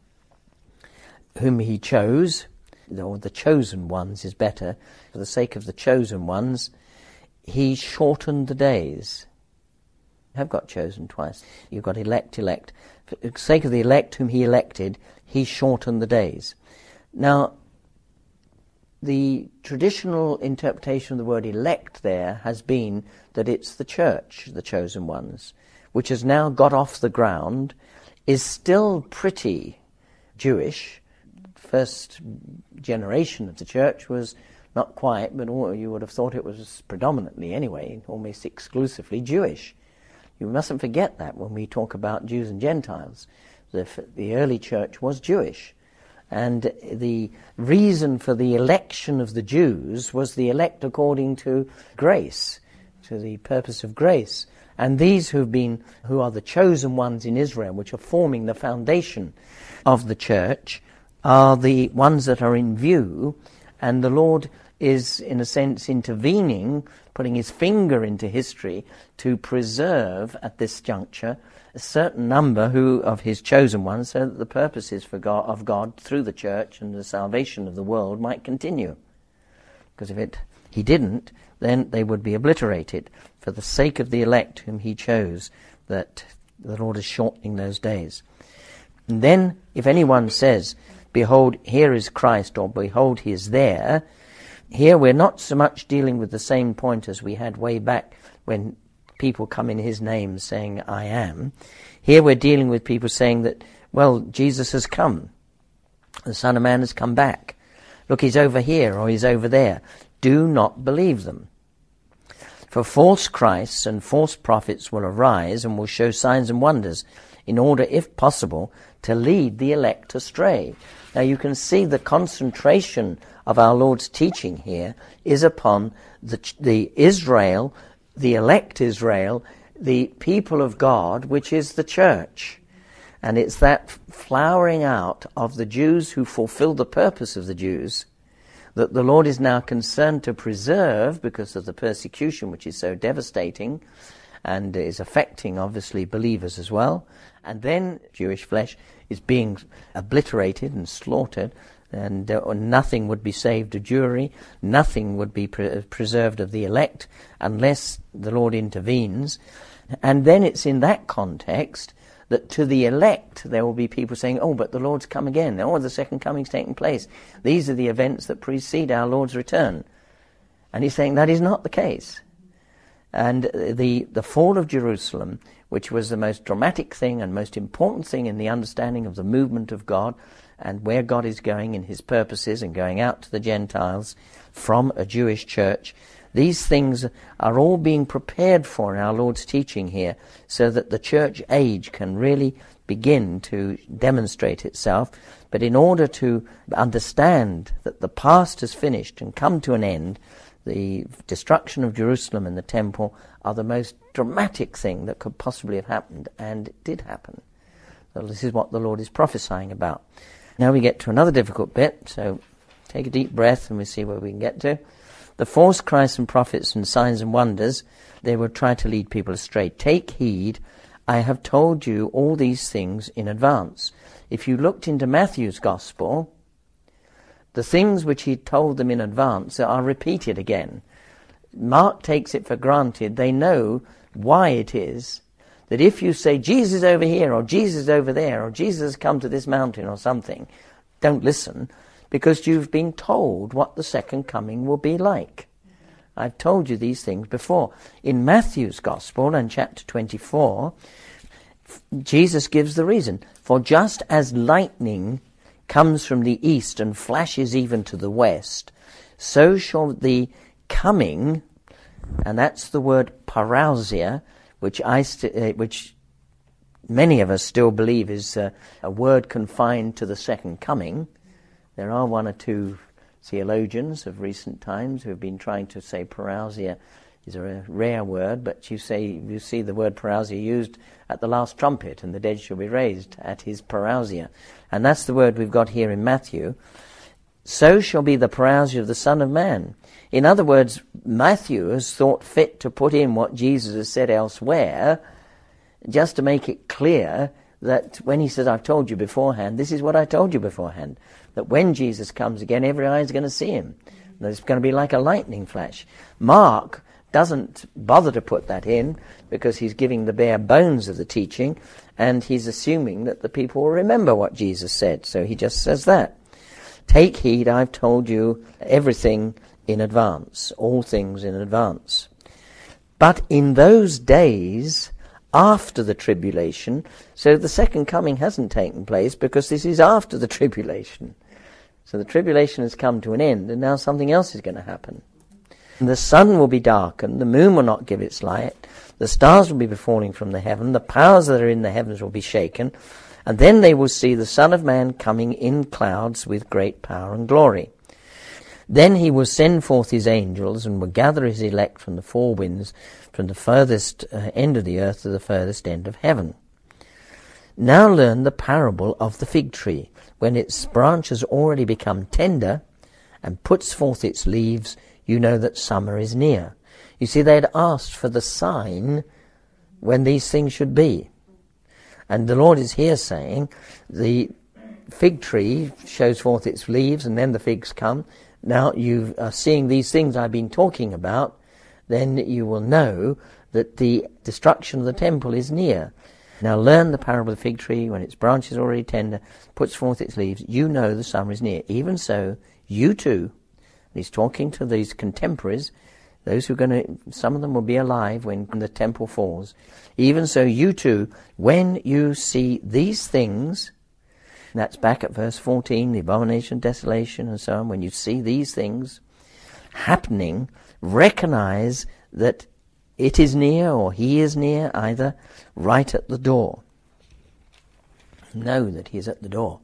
whom he chose, or the chosen ones is better, for the sake of the chosen ones, he shortened the days. You have got chosen twice. You've got elect, elect. For the sake of the elect whom he elected, he shortened the days. Now, the traditional interpretation of the word elect there has been that it's the church, the chosen ones, which has now got off the ground, is still pretty Jewish. First generation of the church was not quite, but you would have thought it was predominantly anyway, almost exclusively Jewish. You mustn't forget that when we talk about Jews and Gentiles. The, the early church was Jewish. And the reason for the election of the Jews was the elect according to grace, to the purpose of grace. And these who've been, who are the chosen ones in Israel, which are forming the foundation of the church, are the ones that are in view. And the Lord is, in a sense, intervening, putting his finger into history to preserve, at this juncture, a certain number who of his chosen ones, so that the purposes for God, of God through the church and the salvation of the world might continue. Because if it he didn't, then they would be obliterated for the sake of the elect whom he chose, that the Lord is shortening those days. And then, if anyone says, behold, here is Christ, or behold, he is there, here we're not so much dealing with the same point as we had way back when people come in his name saying, I am. Here we're dealing with people saying that, well, Jesus has come. The Son of Man has come back. Look, he's over here or he's over there. Do not believe them. For false Christs and false prophets will arise and will show signs and wonders, in order, if possible, to lead the elect astray. Now you can see the concentration of our Lord's teaching here is upon the, the Israel, the elect Israel, the people of God, which is the church. And it's that flowering out of the Jews who fulfill the purpose of the Jews that the Lord is now concerned to preserve because of the persecution which is so devastating and is affecting, obviously, believers as well. And then Jewish flesh is being obliterated and slaughtered, and uh, nothing would be saved of Jewry, nothing would be pre- preserved of the elect unless the Lord intervenes. And then it's in that context that to the elect there will be people saying, oh, but the Lord's come again, oh, the second coming's taking place. These are the events that precede our Lord's return. And he's saying that is not the case. And the, the fall of Jerusalem, which was the most dramatic thing and most important thing in the understanding of the movement of God and where God is going in his purposes and going out to the Gentiles from a Jewish church, these things are all being prepared for in our Lord's teaching here, so that the church age can really begin to demonstrate itself. But in order to understand that the past has finished and come to an end, the destruction of Jerusalem and the temple are the most dramatic thing that could possibly have happened, and it did happen. So this is what the Lord is prophesying about. Now we get to another difficult bit, so take a deep breath and we'll see where we can get to. The false Christs and prophets and signs and wonders, they will try to lead people astray. Take heed, I have told you all these things in advance. If you looked into Matthew's Gospel, the things which he told them in advance are repeated again. Mark takes it for granted. They know why it is that if you say Jesus is over here or Jesus is over there or Jesus has come to this mountain or something, don't listen, because you've been told what the second coming will be like. I've told you these things before. In Matthew's Gospel, in chapter twenty-four, Jesus gives the reason. For just as lightning comes from the east and flashes even to the west, so shall the coming, and that's the word parousia, which I st- uh, which many of us still believe is uh, a word confined to the second coming. There are one or two theologians of recent times who have been trying to say parousia is a rare word, but you say you see the word parousia used at the last trumpet, and the dead shall be raised at his parousia. And that's the word we've got here in Matthew. So shall be the parousia of the Son of Man. In other words, Matthew has thought fit to put in what Jesus has said elsewhere, just to make it clear that when he says, I've told you beforehand, this is what I told you beforehand, that when Jesus comes again, every eye is going to see him. It's going to be like a lightning flash. Mark doesn't bother to put that in because he's giving the bare bones of the teaching, and he's assuming that the people will remember what Jesus said. So he just says that. Take heed, I've told you everything in advance, all things in advance. But in those days after the tribulation, so the second coming hasn't taken place because this is after the tribulation. So the tribulation has come to an end, and now something else is going to happen. The sun will be darkened, the moon will not give its light, the stars will be falling from the heaven, the powers that are in the heavens will be shaken, and then they will see the Son of Man coming in clouds with great power and glory. Then he will send forth his angels and will gather his elect from the four winds, from the furthest uh, end of the earth to the furthest end of heaven. Now learn the parable of the fig tree. When its branch has already become tender and puts forth its leaves, you know that summer is near. You see, they had asked for the sign when these things should be. And the Lord is here saying, the fig tree shows forth its leaves and then the figs come. Now you are seeing these things I've been talking about, then you will know that the destruction of the temple is near. Now learn the parable of the fig tree. When its branch is already tender, puts forth its leaves, you know the summer is near. Even so, you too, and he's talking to these contemporaries, those who are going to, some of them will be alive when the temple falls. Even so, you too, when you see these things, that's back at verse fourteen, the abomination, desolation, and so on, when you see these things happening, recognize that it is near, or he is near, either right at the door. Know that he is at the door.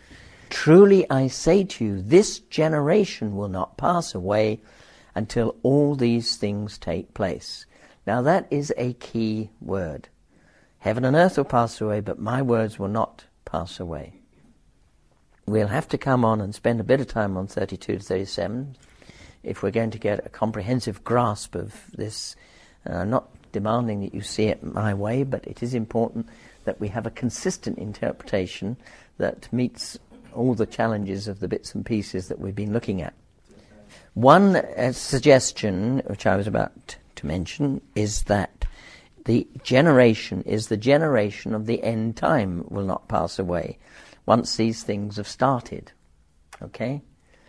Truly I say to you, this generation will not pass away until all these things take place. Now that is a key word. Heaven and earth will pass away, but my words will not pass away. We'll have to come on and spend a bit of time on thirty-two to thirty-seven if we're going to get a comprehensive grasp of this. Uh, I'm not demanding that you see it my way, but it is important that we have a consistent interpretation that meets all the challenges of the bits and pieces that we've been looking at. One uh, suggestion, which I was about to mention, is that the generation is the generation of the end time will not pass away once these things have started. Okay?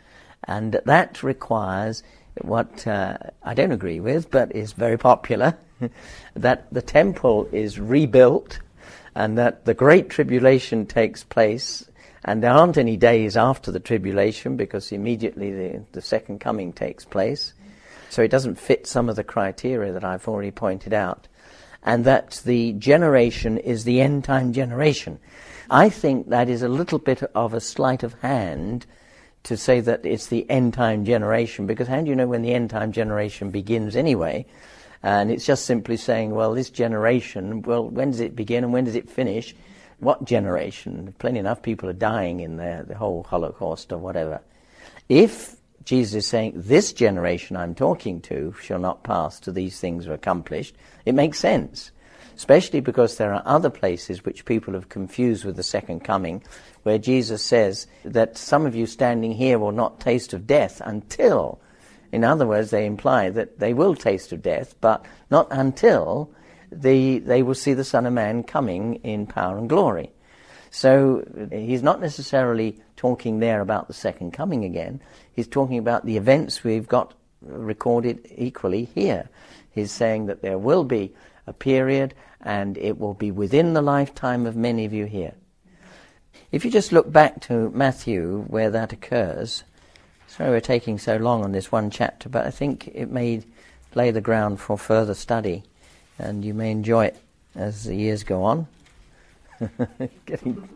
And that requires what uh, I don't agree with, but is very popular, that the temple is rebuilt and that the Great Tribulation takes place, and there aren't any days after the tribulation because immediately the, the second coming takes place. So it doesn't fit some of the criteria that I've already pointed out. And that the generation is the end time generation. I think that is a little bit of a sleight of hand to say that it's the end time generation, because how do you know when the end time generation begins anyway? And it's just simply saying, well, this generation, well, when does it begin and when does it finish? What generation? Plenty enough people are dying in the, the whole Holocaust or whatever. If Jesus is saying, this generation I'm talking to shall not pass till these things are accomplished, it makes sense. Especially because there are other places which people have confused with the second coming, where Jesus says that some of you standing here will not taste of death until, in other words, they imply that they will taste of death, but not until the, they will see the Son of Man coming in power and glory. So he's not necessarily talking there about the second coming again. He's talking about the events we've got recorded equally here. He's saying that there will be a period, and it will be within the lifetime of many of you here. If you just look back to Matthew, where that occurs, sorry we're taking so long on this one chapter, but I think it may lay the ground for further study, and you may enjoy it as the years go on. Getting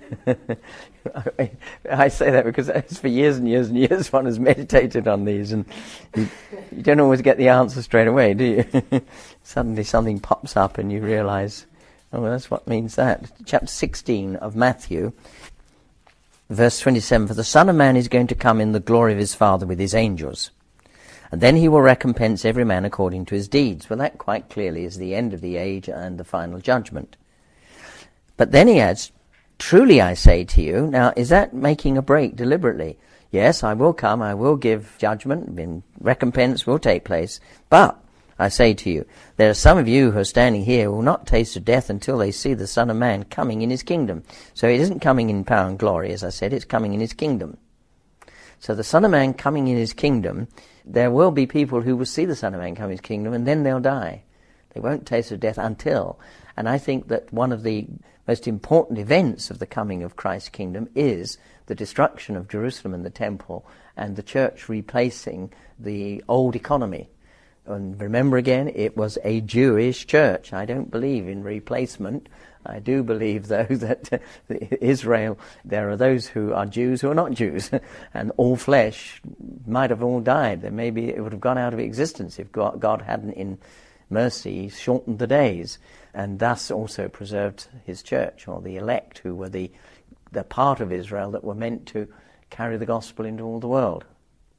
I, I say that because it's for years and years and years one has meditated on these, and you, you don't always get the answer straight away, do you? Suddenly something pops up and you realize, oh, well, that's what means that. Chapter sixteen of Matthew, verse twenty-seven, for the Son of Man is going to come in the glory of his Father with his angels, and then he will recompense every man according to his deeds. Well, that quite clearly is the end of the age and the final judgment. But then he adds, truly I say to you, now is that making a break deliberately? Yes, I will come, I will give judgment, and recompense will take place, but I say to you, there are some of you who are standing here who will not taste of death until they see the Son of Man coming in his kingdom. So it isn't coming in power and glory, as I said, it's coming in his kingdom. So the Son of Man coming in his kingdom, there will be people who will see the Son of Man come in his kingdom, and then they'll die. They won't taste of death until. And I think that one of the most important events of the coming of Christ's kingdom is the destruction of Jerusalem and the temple, and the church replacing the old economy. And remember again, it was a Jewish church. I don't believe in replacement. I do believe, though, that Israel, there are those who are Jews who are not Jews, and all flesh might have all died. Then maybe it would have gone out of existence if God, God hadn't, in mercy, shortened the days, and thus also preserved his church, or the elect, who were the, the part of Israel that were meant to carry the gospel into all the world.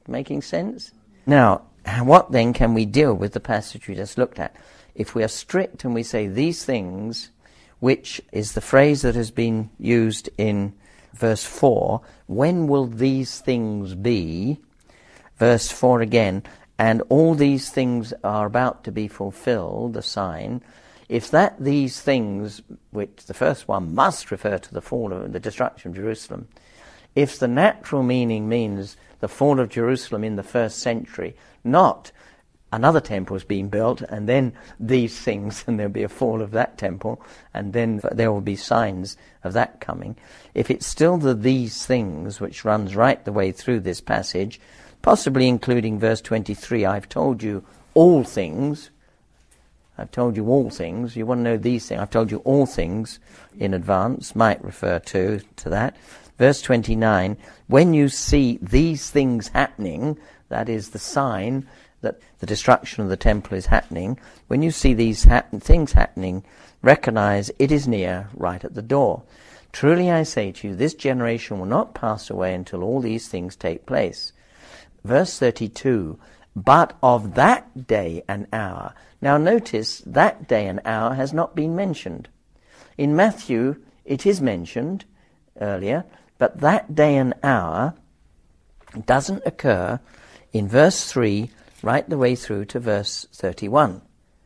Making sense? Now, what then can we deal with the passage we just looked at? If we are strict and we say these things, which is the phrase that has been used in verse four, when will these things be? Verse four again, and all these things are about to be fulfilled, the sign. If that these things, which the first one must refer to the fall of the destruction of Jerusalem, if the natural meaning means the fall of Jerusalem in the first century, not another temple is being built and then these things, and there'll be a fall of that temple, and then there will be signs of that coming. If it's still the these things, which runs right the way through this passage, possibly including verse twenty-three, I've told you all things. I've told you all things. You want to know these things. I've told you all things in advance, might refer to, to that. Verse twenty-nine, when you see these things happening, that is the sign that the destruction of the temple is happening. When you see these happen, things happening, recognize it is near, right at the door. Truly I say to you, this generation will not pass away until all these things take place. Verse thirty-two, but of that day and hour. Now notice, that day and hour has not been mentioned. In Matthew, it is mentioned earlier, but that day and hour doesn't occur in verse three, right the way through to verse thirty-one.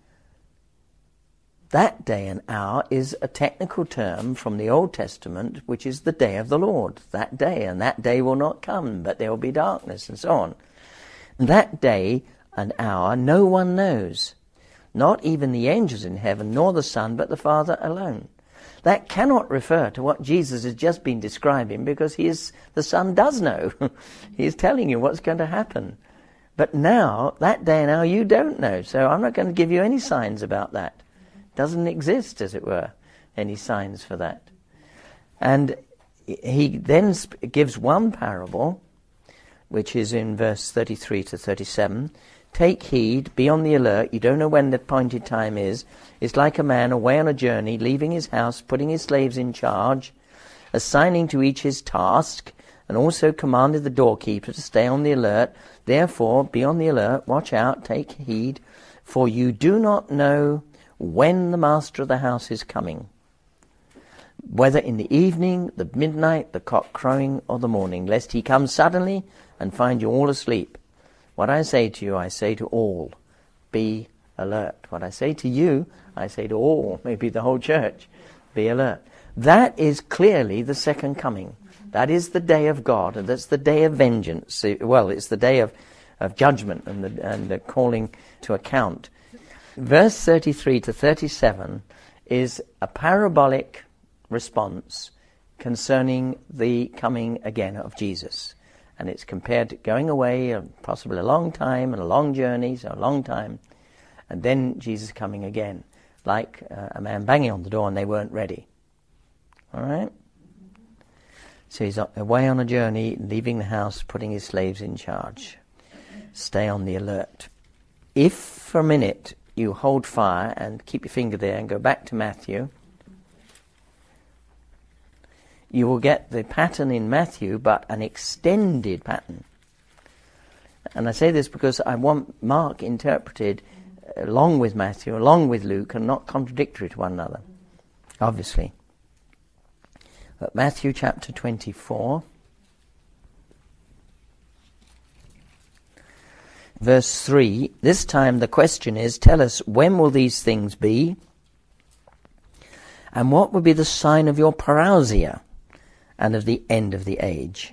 That day and hour is a technical term from the Old Testament, which is the day of the Lord. That day, and that day will not come, but there will be darkness, and so on. That day and hour no one knows, not even the angels in heaven, nor the Son, but the Father alone. That cannot refer to what Jesus has just been describing, because he is, the Son does know. He is telling you what's going to happen. But now, that day and hour, you don't know. So I'm not going to give you any signs about that. Doesn't exist, as it were, any signs for that. And he then sp- gives one parable, which is in verse thirty-three to thirty-seven. Take heed, be on the alert, you don't know when the appointed time is. It's like a man away on a journey, leaving his house, putting his slaves in charge, assigning to each his task, and also commanded the doorkeeper to stay on the alert. Therefore, be on the alert, watch out, take heed, for you do not know when the master of the house is coming, whether in the evening, the midnight, the cock crowing, or the morning, lest he come suddenly and find you all asleep. What I say to you, I say to all, be alert. What I say to you, I say to all, maybe the whole church, be alert. That is clearly the second coming. That is the day of God, and that's the day of vengeance. Well, it's the day of, of judgment and the, and the calling to account. Verse thirty-three to thirty-seven is a parabolic response concerning the coming again of Jesus. And it's compared to going away, uh, possibly a long time, and a long journey, so a long time, and then Jesus coming again, like uh, a man banging on the door and they weren't ready. All right? So he's away on a journey, leaving the house, putting his slaves in charge. Stay on the alert. If for a minute you hold fire and keep your finger there and go back to Matthew, you will get the pattern in Matthew, but an extended pattern. And I say this because I want Mark interpreted along with Matthew, along with Luke, and not contradictory to one another, obviously. But Matthew chapter twenty-four, verse three, this time the question is, tell us, when will these things be? And what will be the sign of your parousia and of the end of the age?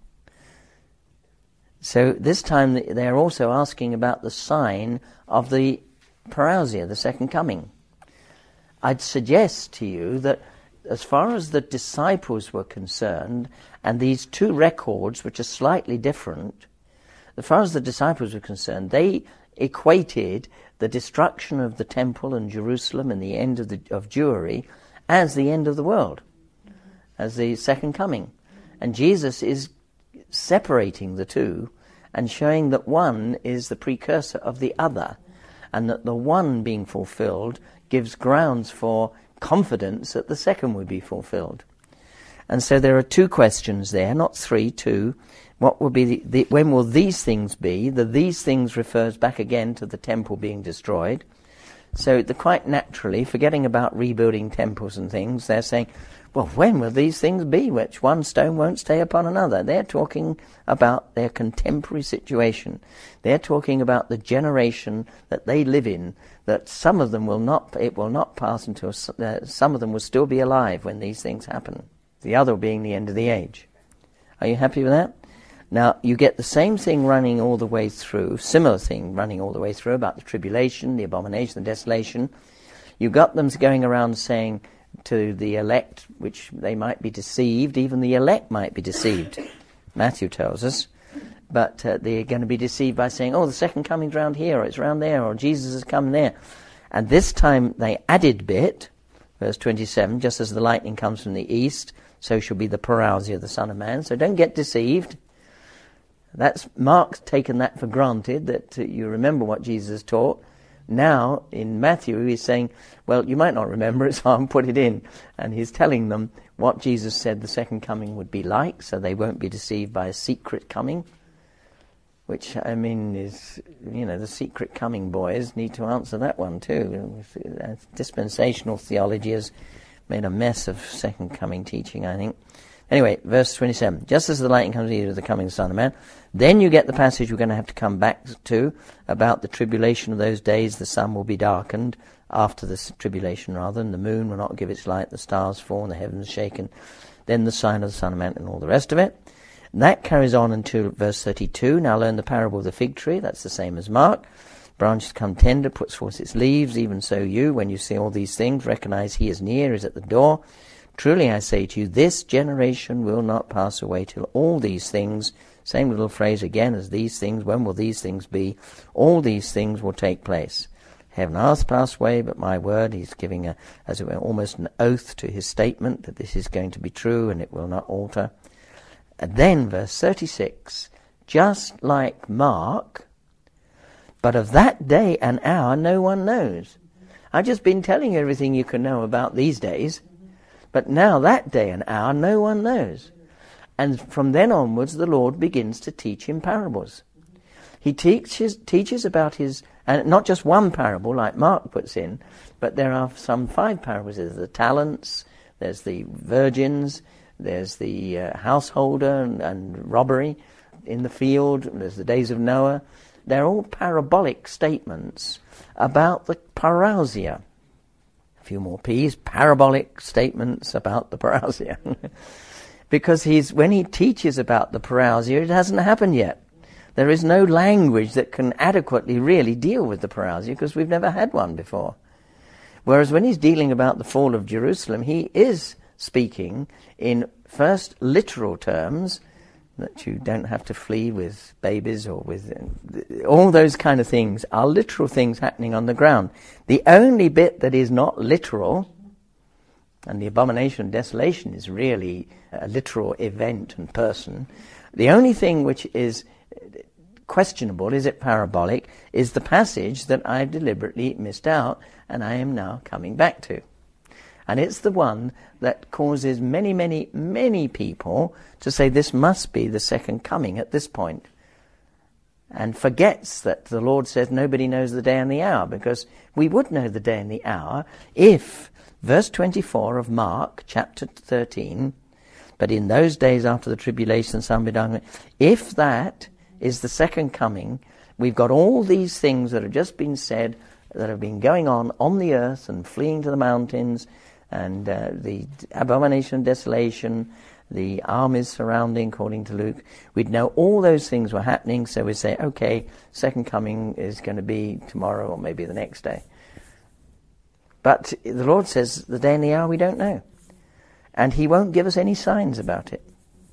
So this time they're also asking about the sign of the parousia, the second coming. I'd suggest to you that as far as the disciples were concerned, and these two records, which are slightly different, as far as the disciples were concerned, they equated the destruction of the temple and Jerusalem and the end of, the, of Jewry as the end of the world, as the second coming. And Jesus is separating the two and showing that one is the precursor of the other, and that the one being fulfilled gives grounds for confidence that the second would be fulfilled. And so there are two questions there, not three, two. What will be the, the, when will these things be? The these things refers back again to the temple being destroyed. So the, quite naturally, forgetting about rebuilding temples and things, they're saying, well, when will these things be, which one stone won't stay upon another? They're talking about their contemporary situation. They're talking about the generation that they live in, that some of them will not, it will not pass until uh, some of them will still be alive when these things happen. The other being the end of the age. Are you happy with that? Now, you get the same thing running all the way through, similar thing running all the way through about the tribulation, the abomination, the desolation. You got them going around saying to the elect, which they might be deceived, even the elect might be deceived, Matthew tells us, but uh, they're going to be deceived by saying, oh, the second coming's round here, or it's round there, or Jesus has come there. And this time they added bit, verse twenty-seven, just as the lightning comes from the east, so shall be the parousia of the Son of Man. So don't get deceived. That's Mark's taken that for granted, that uh, you remember what Jesus taught. Now, in Matthew, he's saying, well, you might not remember it, so I'll put it in. And he's telling them what Jesus said the second coming would be like, so they won't be deceived by a secret coming. Which, I mean, is, you know, the secret coming boys need to answer that one too. Dispensational theology has made a mess of second coming teaching, I think. Anyway, verse twenty-seven. Just as the lightning comes to the coming Son of Man, then you get the passage we're going to have to come back to about the tribulation of those days. The sun will be darkened after the tribulation, rather, and the moon will not give its light, the stars fall, and the heavens shaken. Then the sign of the Son of Man and all the rest of it. And that carries on until verse thirty-two. Now learn the parable of the fig tree. That's the same as Mark. Branches come tender, puts forth its leaves. Even so you, when you see all these things, recognize he is near, is at the door. Truly I say to you, this generation will not pass away till all these things, same little phrase again as these things, when will these things be? All these things will take place. Heaven and earth pass away, but my word, he's giving a, as it were, almost an oath to his statement that this is going to be true and it will not alter. And then verse thirty-six, just like Mark, but of that day and hour no one knows. I've just been telling you everything you can know about these days. But now that day and hour no one knows. And from then onwards the Lord begins to teach in parables. He teaches teaches about his, and not just one parable like Mark puts in, but there are some five parables. There's the talents, there's the virgins, there's the uh, householder and, and robbery in the field, there's the days of Noah. They're all parabolic statements about the parousia. Few more P's, parabolic statements about the parousia. Because he's when he teaches about the parousia, it hasn't happened yet. There is no language that can adequately really deal with the parousia because we've never had one before. Whereas when he's dealing about the fall of Jerusalem, he is speaking in first literal terms, that you don't have to flee with babies or with... all those kind of things are literal things happening on the ground. The only bit that is not literal, and the abomination and desolation is really a literal event and person, the only thing which is questionable, is it parabolic, is the passage that I've deliberately missed out and I am now coming back to. And it's the one that causes many, many, many people to say this must be the second coming at this point. And forgets that the Lord says nobody knows the day and the hour, because we would know the day and the hour if, verse twenty-four of Mark, chapter thirteen, but in those days after the tribulation, some be dark, if that is the second coming, we've got all these things that have just been said, that have been going on on the earth and fleeing to the mountains, and uh, the abomination and desolation, the armies surrounding, according to Luke. We'd know all those things were happening, so we'd say, okay, second coming is going to be tomorrow or maybe the next day. But the Lord says the day and the hour we don't know. And he won't give us any signs about it.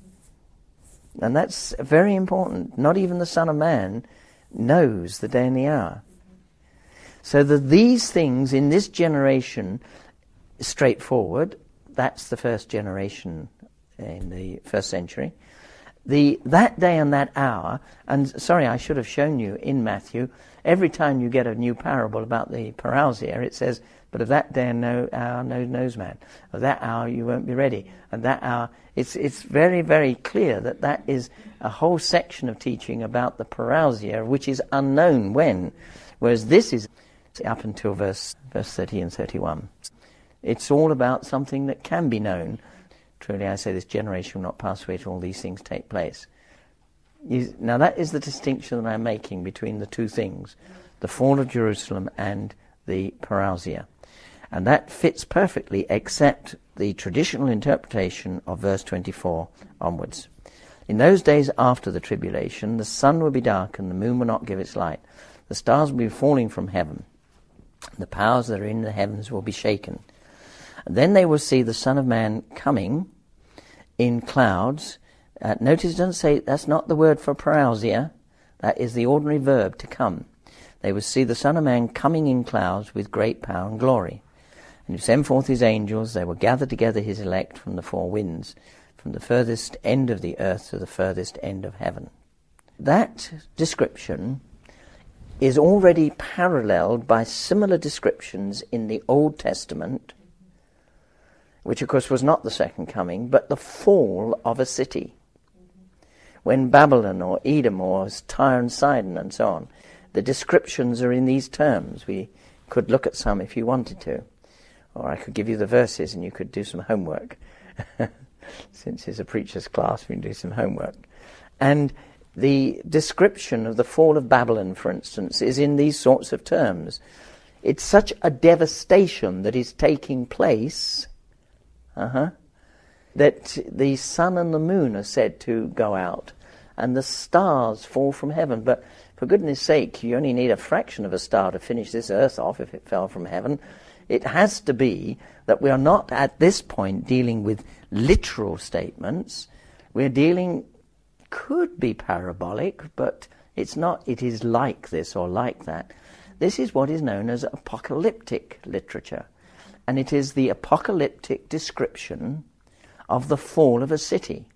And that's very important. Not even the Son of Man knows the day and the hour. So that these things in this generation, straightforward, that's the first generation in the first century. The that day and that hour, and sorry, I should have shown you in Matthew, every time you get a new parable about the parousia, it says, but of that day and no hour no knows man. Of that hour you won't be ready. Of that hour, it's it's very, very clear that that is a whole section of teaching about the parousia, which is unknown when, whereas this is up until verse verse thirty and thirty-one. It's all about something that can be known. Truly I say, this generation will not pass away till all these things take place. Now that is the distinction that I'm making between the two things, the fall of Jerusalem and the parousia. And that fits perfectly, except the traditional interpretation of verse twenty-four onwards. In those days after the tribulation, the sun will be darkened, the moon will not give its light, the stars will be falling from heaven, the powers that are in the heavens will be shaken. And then they will see the Son of Man coming in clouds. Uh, notice it doesn't say, that's not the word for parousia, that is the ordinary verb, to come. They will see the Son of Man coming in clouds with great power and glory. And he will send forth his angels, they will gather together his elect from the four winds, from the furthest end of the earth to the furthest end of heaven. That description is already paralleled by similar descriptions in the Old Testament, which of course was not the second coming, but the fall of a city. When Babylon or Edom or Tyre and Sidon and so on, the descriptions are in these terms. We could look at some if you wanted to. Or I could give you the verses and you could do some homework. Since it's a preacher's class, we can do some homework. And the description of the fall of Babylon, for instance, is in these sorts of terms. It's such a devastation that is taking place, uh-huh, that the sun and the moon are said to go out, and the stars fall from heaven. But for goodness sake, you only need a fraction of a star to finish this earth off if it fell from heaven. It has to be that we are not at this point dealing with literal statements. We're dealing, could be parabolic, but it's not, it is like this or like that. This is what is known as apocalyptic literature. And it is the apocalyptic description of the fall of a city.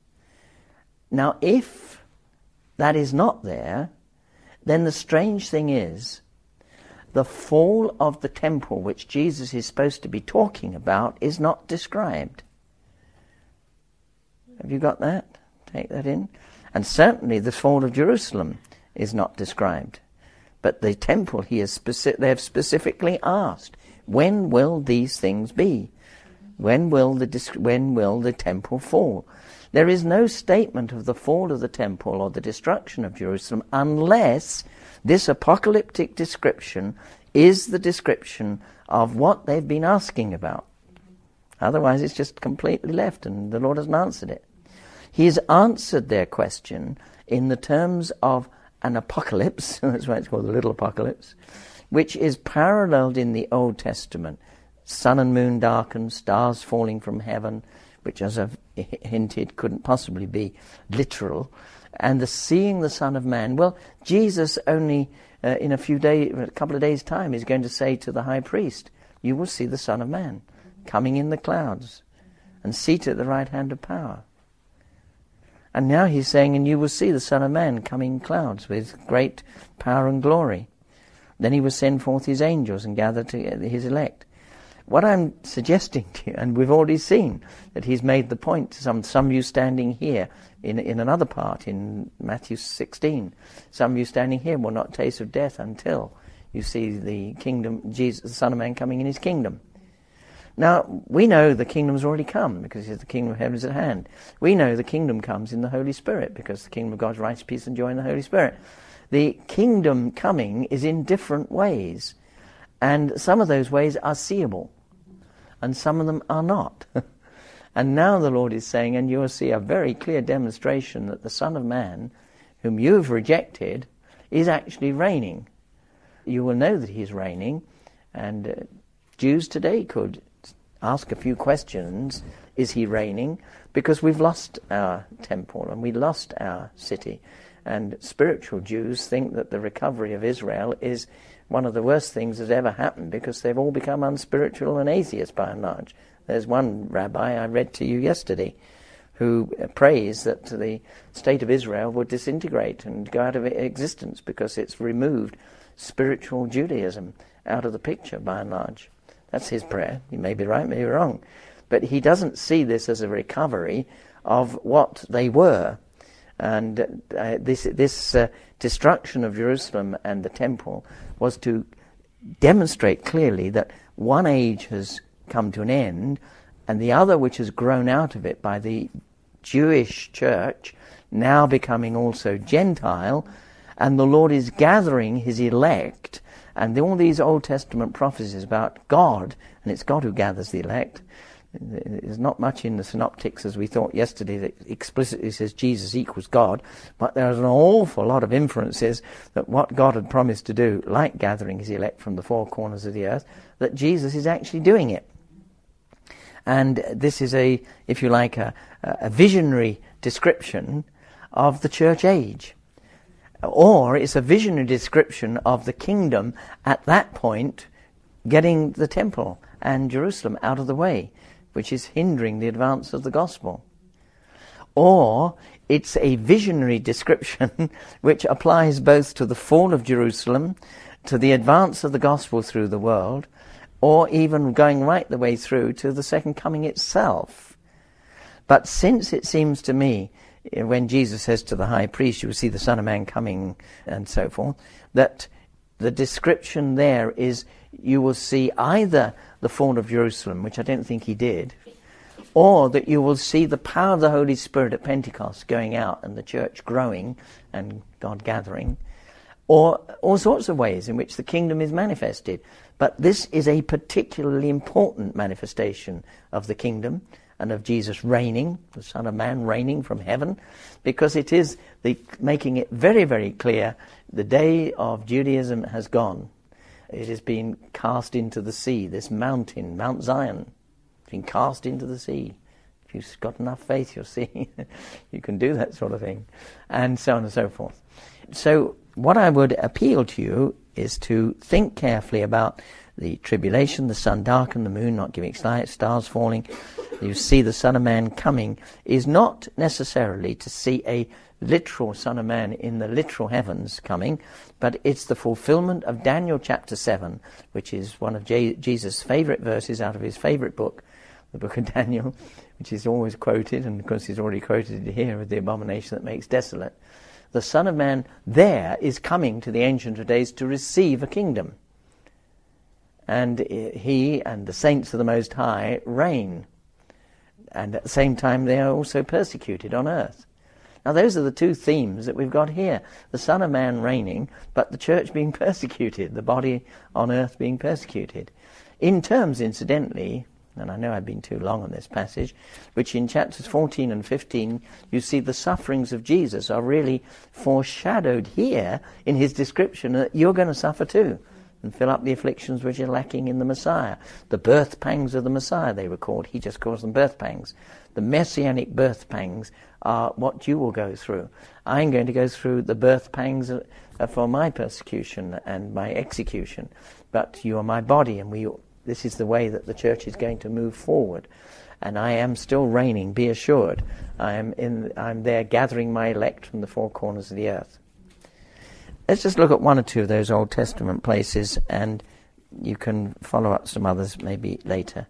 Now, if that is not there, then the strange thing is, the fall of the temple, which Jesus is supposed to be talking about, is not described. Have you got that? Take that in. And certainly the fall of Jerusalem is not described. But the temple, he is speci- they have specifically asked, when will these things be? When will the dis- when will the temple fall? There is no statement of the fall of the temple or the destruction of Jerusalem unless this apocalyptic description is the description of what they've been asking about. Otherwise it's just completely left and the Lord hasn't answered it. He has answered their question in the terms of an apocalypse, that's why it's called the little apocalypse, which is paralleled in the Old Testament. Sun and moon darkened, stars falling from heaven, which, as I've hinted, couldn't possibly be literal. And the seeing the Son of Man. Well, Jesus only uh, in a few days, a couple of days' time, is going to say to the high priest, "You will see the Son of Man coming in the clouds and seated at the right hand of power." And now he's saying, "And you will see the Son of Man coming in clouds with great power and glory. Then he will send forth his angels and gather together his elect." What I'm suggesting to you, and we've already seen that he's made the point to some, some of you standing here in in another part, in Matthew sixteen, some of you standing here will not taste of death until you see the kingdom, Jesus, the Son of Man coming in his kingdom. Now, we know the kingdom's already come because he says the kingdom of heaven is at hand. We know the kingdom comes in the Holy Spirit because the kingdom of God's righteous peace and joy in the Holy Spirit. The kingdom coming is in different ways, and some of those ways are seeable, and some of them are not. And now the Lord is saying, and you will see a very clear demonstration that the Son of Man, whom you have rejected, is actually reigning. You will know that he is reigning, and uh, Jews today could ask a few questions. Is he reigning? Because we've lost our temple and we lost our city. And spiritual Jews think that the recovery of Israel is one of the worst things that's ever happened because they've all become unspiritual and atheists by and large. There's one rabbi I read to you yesterday who prays that the state of Israel would disintegrate and go out of existence because it's removed spiritual Judaism out of the picture by and large. That's his prayer. He may be right, may be wrong. But he doesn't see this as a recovery of what they were. And uh, this this uh, destruction of Jerusalem and the temple was to demonstrate clearly that one age has come to an end, and the other, which has grown out of it by the Jewish church, now becoming also Gentile, and the Lord is gathering his elect. And all these Old Testament prophecies about God, and it's God who gathers the elect. There's not much in the synoptics, as we thought yesterday, that explicitly says Jesus equals God, but there's an awful lot of inferences that what God had promised to do, like gathering his elect from the four corners of the earth, that Jesus is actually doing it. And this is a, if you like, a, a visionary description of the church age. Or it's a visionary description of the kingdom at that point getting the temple and Jerusalem out of the way, which is hindering the advance of the gospel. Or it's a visionary description which applies both to the fall of Jerusalem, to the advance of the gospel through the world, or even going right the way through to the second coming itself. But since it seems to me, when Jesus says to the high priest, you will see the Son of Man coming and so forth, that the description there is you will see either the fall of Jerusalem, which I don't think he did, or that you will see the power of the Holy Spirit at Pentecost going out and the church growing and God gathering, or all sorts of ways in which the kingdom is manifested. But this is a particularly important manifestation of the kingdom and of Jesus reigning, the Son of Man reigning from heaven, because it is the making it very, very clear the day of Judaism has gone. It has been cast into the sea. This mountain, Mount Zion, has been cast into the sea. If you've got enough faith, you'll see you can do that sort of thing, and so on and so forth. So what I would appeal to you is to think carefully about the tribulation, the sun darkened, the moon not giving its light, stars falling. You see the Son of Man coming is not necessarily to see a literal Son of Man in the literal heavens coming, but it's the fulfillment of Daniel chapter seven, which is one of J- Jesus' favourite verses out of his favourite book, the book of Daniel, which is always quoted, and of course he's already quoted it here with the abomination that makes desolate. The Son of Man there is coming to the Ancient of Days to receive a kingdom. And he and the saints of the Most High reign. And at the same time they are also persecuted on earth. Now those are the two themes that we've got here. The Son of Man reigning, but the church being persecuted, the body on earth being persecuted. In terms, incidentally, and I know I've been too long on this passage, which in chapters fourteen and fifteen, you see the sufferings of Jesus are really foreshadowed here in his description that you're going to suffer too, and fill up the afflictions which are lacking in the Messiah. The birth pangs of the Messiah, they record. He just calls them birth pangs. The messianic birth pangs are what you will go through. I'm going to go through the birth pangs for my persecution and my execution. But you are my body, and we. This is the way that the church is going to move forward. And I am still reigning, be assured. I am in. I'm there gathering my elect from the four corners of the earth. Let's just look at one or two of those Old Testament places, and you can follow up some others maybe later.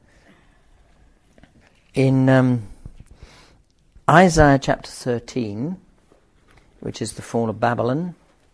In um, Isaiah chapter thirteen, which is the fall of Babylon,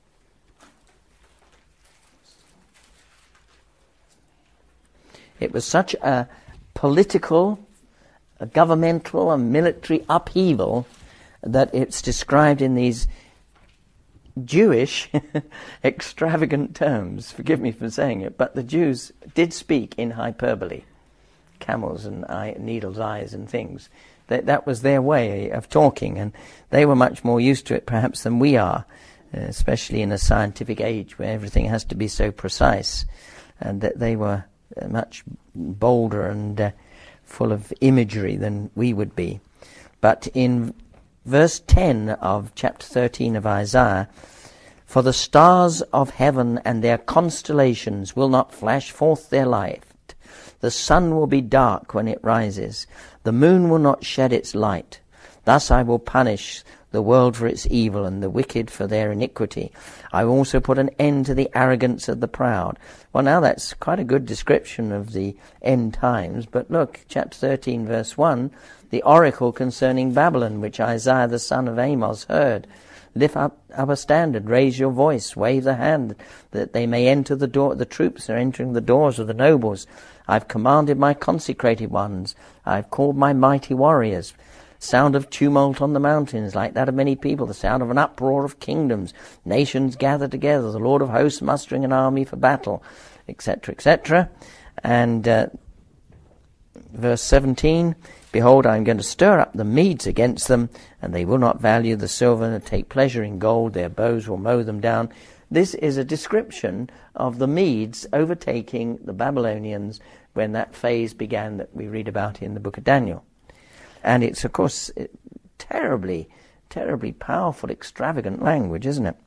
it was such a political, a governmental, and military upheaval that it's described in these Jewish extravagant terms. Forgive me for saying it, but the Jews did speak in hyperbole. Camels and eye, needles' eyes and things. That, that was their way of talking, and they were much more used to it perhaps than we are, uh, especially in a scientific age where everything has to be so precise, and that they were uh, much bolder and uh, full of imagery than we would be. But in verse ten of chapter thirteen of Isaiah, for the stars of heaven and their constellations will not flash forth their light. The sun will be dark when it rises. The moon will not shed its light. Thus I will punish the world for its evil, and the wicked for their iniquity. I will also put an end to the arrogance of the proud. Well, now that's quite a good description of the end times, but look, chapter thirteen, verse one, the oracle concerning Babylon, which Isaiah the son of Amos heard. Lift up, up a standard, raise your voice, wave the hand, that they may enter the door. The troops are entering the doors of the nobles. I've commanded my consecrated ones. I've called my mighty warriors. Sound of tumult on the mountains, like that of many people, the sound of an uproar of kingdoms, nations gathered together, the Lord of hosts mustering an army for battle, et cetera, et cetera. And uh, verse seventeen, behold, I am going to stir up the Medes against them, and they will not value the silver and take pleasure in gold. Their bows will mow them down. This is a description of the Medes overtaking the Babylonians when that phase began that we read about in the book of Daniel. And it's, of course, terribly, terribly powerful, extravagant language, isn't it?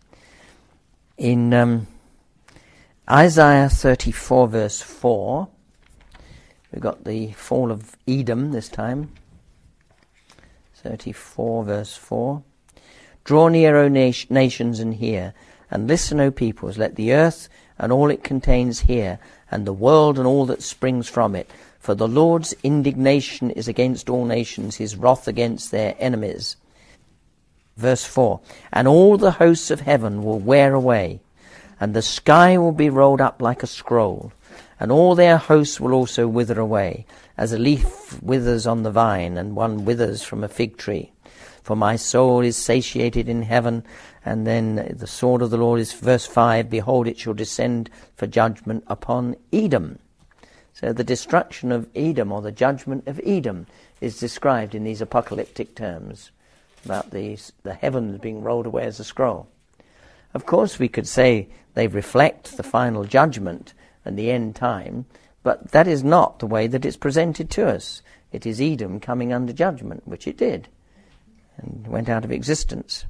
In um, Isaiah thirty-four, verse four, we've got the fall of Edom this time. thirty-four, verse four. Draw near, O na- nations, and hear, and listen, O peoples. Let the earth and all it contains hear, and the world and all that springs from it. For the Lord's indignation is against all nations, his wrath against their enemies. Verse four, and all the hosts of heaven will wear away, and the sky will be rolled up like a scroll, and all their hosts will also wither away, as a leaf withers on the vine, and one withers from a fig tree. For my soul is satiated in heaven. And then the sword of the Lord is, verse five, behold, it shall descend for judgment upon Edom. So the destruction of Edom, or the judgment of Edom, is described in these apocalyptic terms, about the, the heavens being rolled away as a scroll. Of course, we could say they reflect the final judgment and the end time, but that is not the way that it's presented to us. It is Edom coming under judgment, which it did, and went out of existence.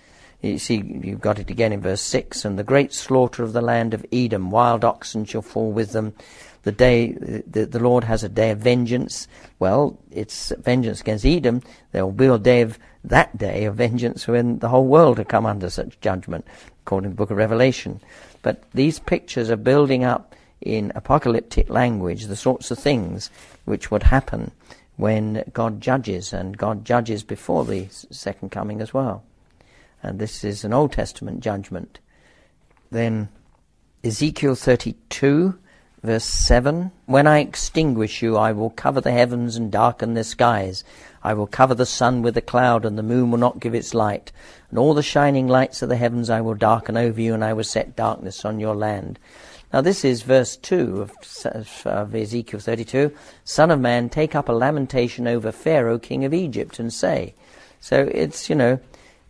You see, you've got it again in verse six, and the great slaughter of the land of Edom, wild oxen shall fall with them. The day, the, the Lord has a day of vengeance. Well, it's vengeance against Edom. There will be a day of, that day of vengeance when the whole world will come under such judgment, according to the book of Revelation. But these pictures are building up in apocalyptic language the sorts of things which would happen when God judges, and God judges before the second coming as well. And this is an Old Testament judgment. Then Ezekiel thirty-two, verse seven. When I extinguish you, I will cover the heavens and darken the skies. I will cover the sun with a cloud, and the moon will not give its light. And all the shining lights of the heavens I will darken over you, and I will set darkness on your land. Now this is verse two of, of Ezekiel thirty-two. Son of man, take up a lamentation over Pharaoh, king of Egypt, and say. So it's, you know,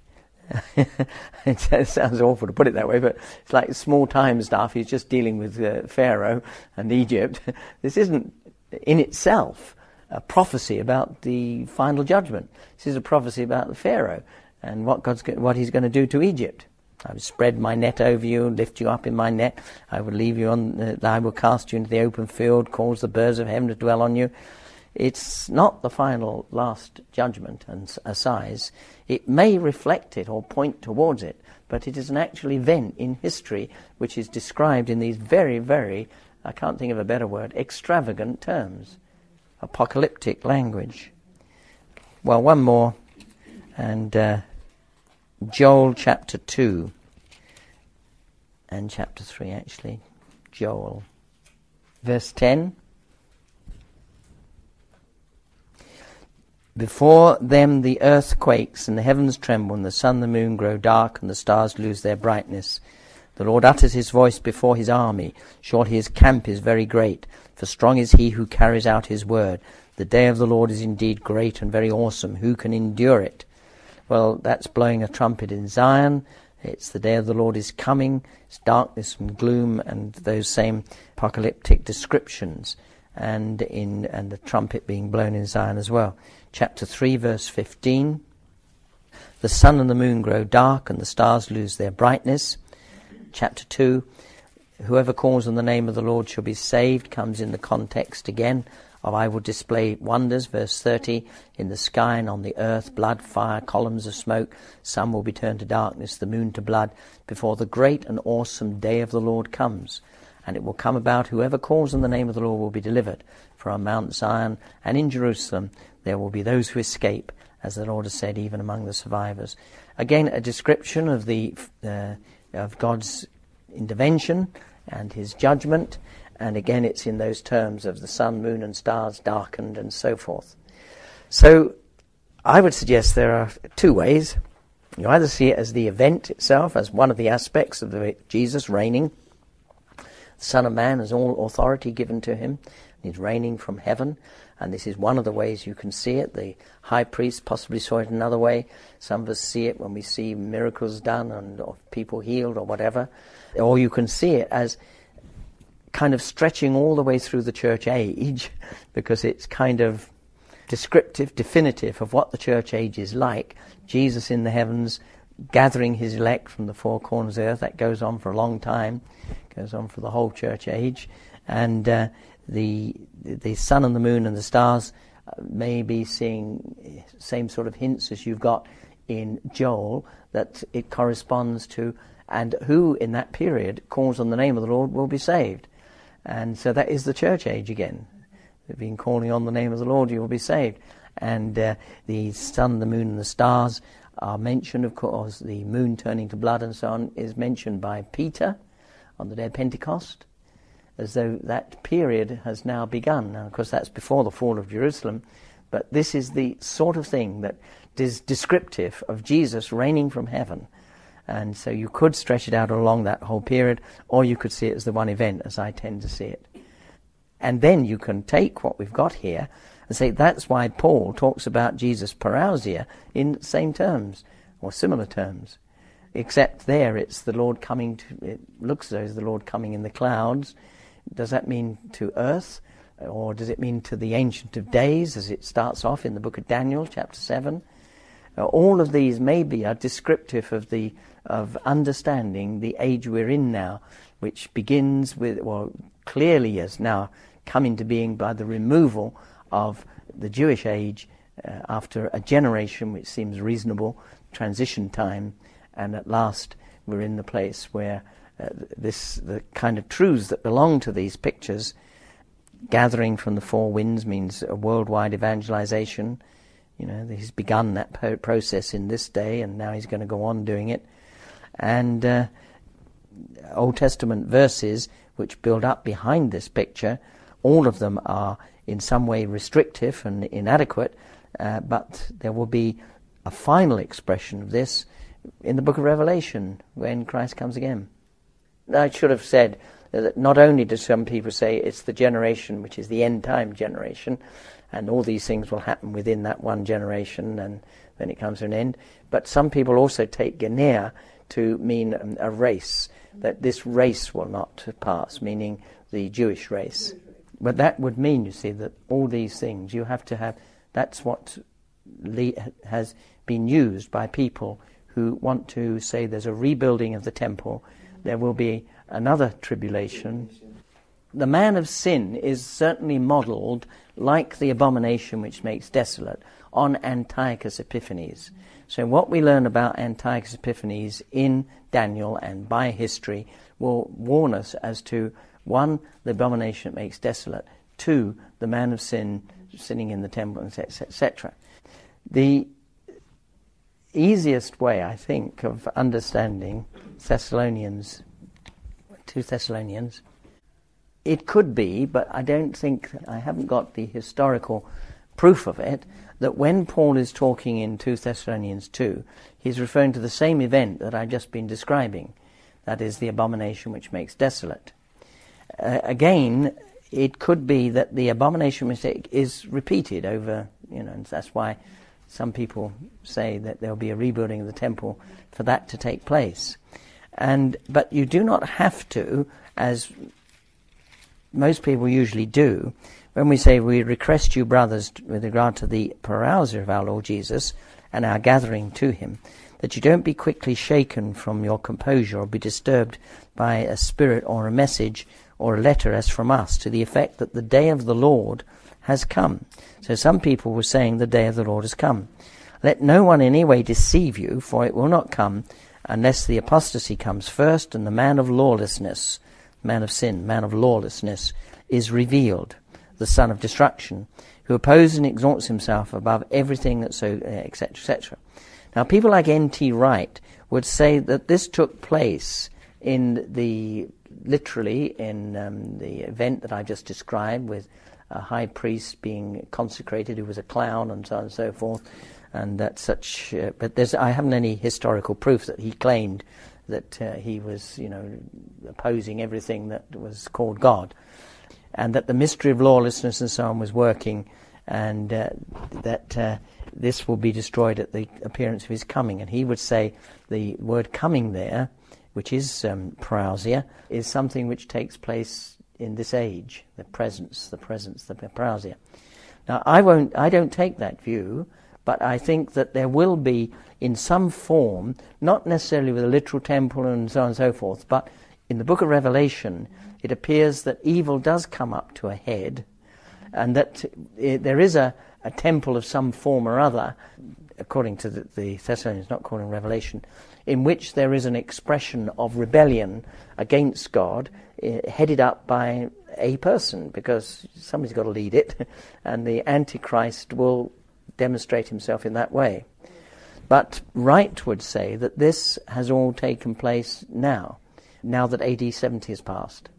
it sounds awful to put it that way, but it's like small time stuff. He's just dealing with uh, Pharaoh and Egypt. This isn't in itself a prophecy about the final judgment. This is a prophecy about the Pharaoh and what God's go- what he's going to do to Egypt. I will spread my net over you, lift you up in my net. I will leave you on. Uh, I will cast you into the open field, cause the birds of heaven to dwell on you. It's not the final last judgment and assize. It may reflect it or point towards it, but it is an actual event in history which is described in these very, very, I can't think of a better word, extravagant terms. Apocalyptic language. Well, one more, and uh, Joel chapter two and chapter three, actually. Joel. Verse ten. Before them the earth quakes, and the heavens tremble, and the sun and the moon grow dark, and the stars lose their brightness. The Lord utters his voice before his army. Surely his camp is very great, for strong is he who carries out his word. The day of the Lord is indeed great and very awesome. Who can endure it? Well, that's blowing a trumpet in Zion. It's the day of the Lord is coming. It's darkness and gloom and those same apocalyptic descriptions, and in and the trumpet being blown in Zion as well. Chapter three, verse fifteen. The sun and the moon grow dark, and the stars lose their brightness. Chapter two. Whoever calls on the name of the Lord shall be saved, comes in the context again of I will display wonders, verse thirty, in the sky and on the earth, blood, fire, columns of smoke. Sun will be turned to darkness, the moon to blood, before the great and awesome day of the Lord comes. And it will come about, whoever calls on the name of the Lord will be delivered. For on Mount Zion and in Jerusalem there will be those who escape, as the Lord has said, even among the survivors. Again, a description of the uh, of God's intervention and his judgment. And again, it's in those terms of the sun, moon and stars darkened and so forth. So I would suggest there are two ways. You either see it as the event itself, as one of the aspects of the Jesus reigning. The Son of Man has all authority given to him. He's reigning from heaven. And this is one of the ways you can see it. The high priest possibly saw it another way. Some of us see it when we see miracles done and or people healed or whatever. Or you can see it as kind of stretching all the way through the church age, because it's kind of descriptive, definitive of what the church age is like. Jesus in the heavens, gathering his elect from the four corners of the earth. That goes on for a long time, goes on for the whole church age. And uh, the the sun and the moon and the stars may be seeing same sort of hints as you've got in Joel, that it corresponds to, and who in that period calls on the name of the Lord will be saved. And so that is the church age again. They've been calling on the name of the Lord, you will be saved. And uh, the sun, the moon and the stars are mentioned, of course. The moon turning to blood and so on is mentioned by Peter on the day of Pentecost, as though that period has now begun. Now, of course, that's before the fall of Jerusalem, but this is the sort of thing that is descriptive of Jesus reigning from heaven. And so you could stretch it out along that whole period, or you could see it as the one event, as I tend to see it. And then you can take what we've got here and say that's why Paul talks about Jesus' parousia in the same terms, or similar terms. Except there it's the Lord coming to, it looks as though it's the Lord coming in the clouds. Does that mean to earth? Or does it mean to the Ancient of Days, as it starts off in the book of Daniel, chapter seven? Uh, all of these maybe are descriptive of the of understanding the age we're in now, which begins with, well, clearly has now come into being by the removal of the Jewish age uh, after a generation which seems reasonable, transition time, and at last we're in the place where uh, this the kind of truths that belong to these pictures, gathering from the four winds means a worldwide evangelization. You know, he's begun that po- process in this day, and now he's going to go on doing it. And uh, Old Testament verses which build up behind this picture, all of them are in some way restrictive and inadequate, uh, but there will be a final expression of this in the book of Revelation when Christ comes again. I should have said that not only do some people say it's the generation which is the end time generation, and all these things will happen within that one generation and then it comes to an end, but some people also take Genea to mean um, a race, that this race will not pass, meaning the Jewish race. But that would mean, you see, that all these things you have to have, that's what le- has been used by people who want to say there's a rebuilding of the temple, there will be another tribulation. The man of sin is certainly modelled, like the abomination which makes desolate, on Antiochus Epiphanes. So what we learn about Antiochus Epiphanes in Daniel and by history will warn us as to, one, the abomination that makes desolate, two, the man of sin sinning in the temple, et cetera. The easiest way, I think, of understanding Thessalonians, two Thessalonians, it could be, but I don't think, I haven't got the historical proof of it, that when Paul is talking in two Thessalonians two, he's referring to the same event that I've just been describing, that is the abomination which makes desolate. Uh, again, it could be that the abomination mistake is repeated over, you know, and that's why some people say that there'll be a rebuilding of the temple for that to take place. And but you do not have to, as most people usually do, when we say we request you, brothers, with regard to the parousia of our Lord Jesus and our gathering to him, that you don't be quickly shaken from your composure or be disturbed by a spirit or a message or a letter as from us, to the effect that the day of the Lord has come. So some people were saying the day of the Lord has come. Let no one in any way deceive you, for it will not come unless the apostasy comes first, and the man of lawlessness, man of sin, man of lawlessness, is revealed, the son of destruction, who opposes and exalts himself above everything that so, uh, et cetera, et cetera. Now, people like N T Wright would say that this took place in the, literally, in um, the event that I just described, with a high priest being consecrated who was a clown and so on and so forth, and that such, uh, but there's, I haven't any historical proof that he claimed that uh, he was, you know, opposing everything that was called God, and that the mystery of lawlessness and so on was working, and uh, that uh, this will be destroyed at the appearance of his coming. And he would say the word coming there, which is um, parousia, is something which takes place in this age, the presence, the presence, the parousia. Now, I won't, I don't take that view, but I think that there will be, in some form, not necessarily with a literal temple and so on and so forth, but in the book of Revelation, it appears that evil does come up to a head, and that it, there is a, a temple of some form or other, according to the, the Thessalonians, not according to Revelation, in which there is an expression of rebellion against God, uh, headed up by a person, because somebody's got to lead it, and the Antichrist will demonstrate himself in that way. But Wright would say that this has all taken place now, now that A D seventy has passed.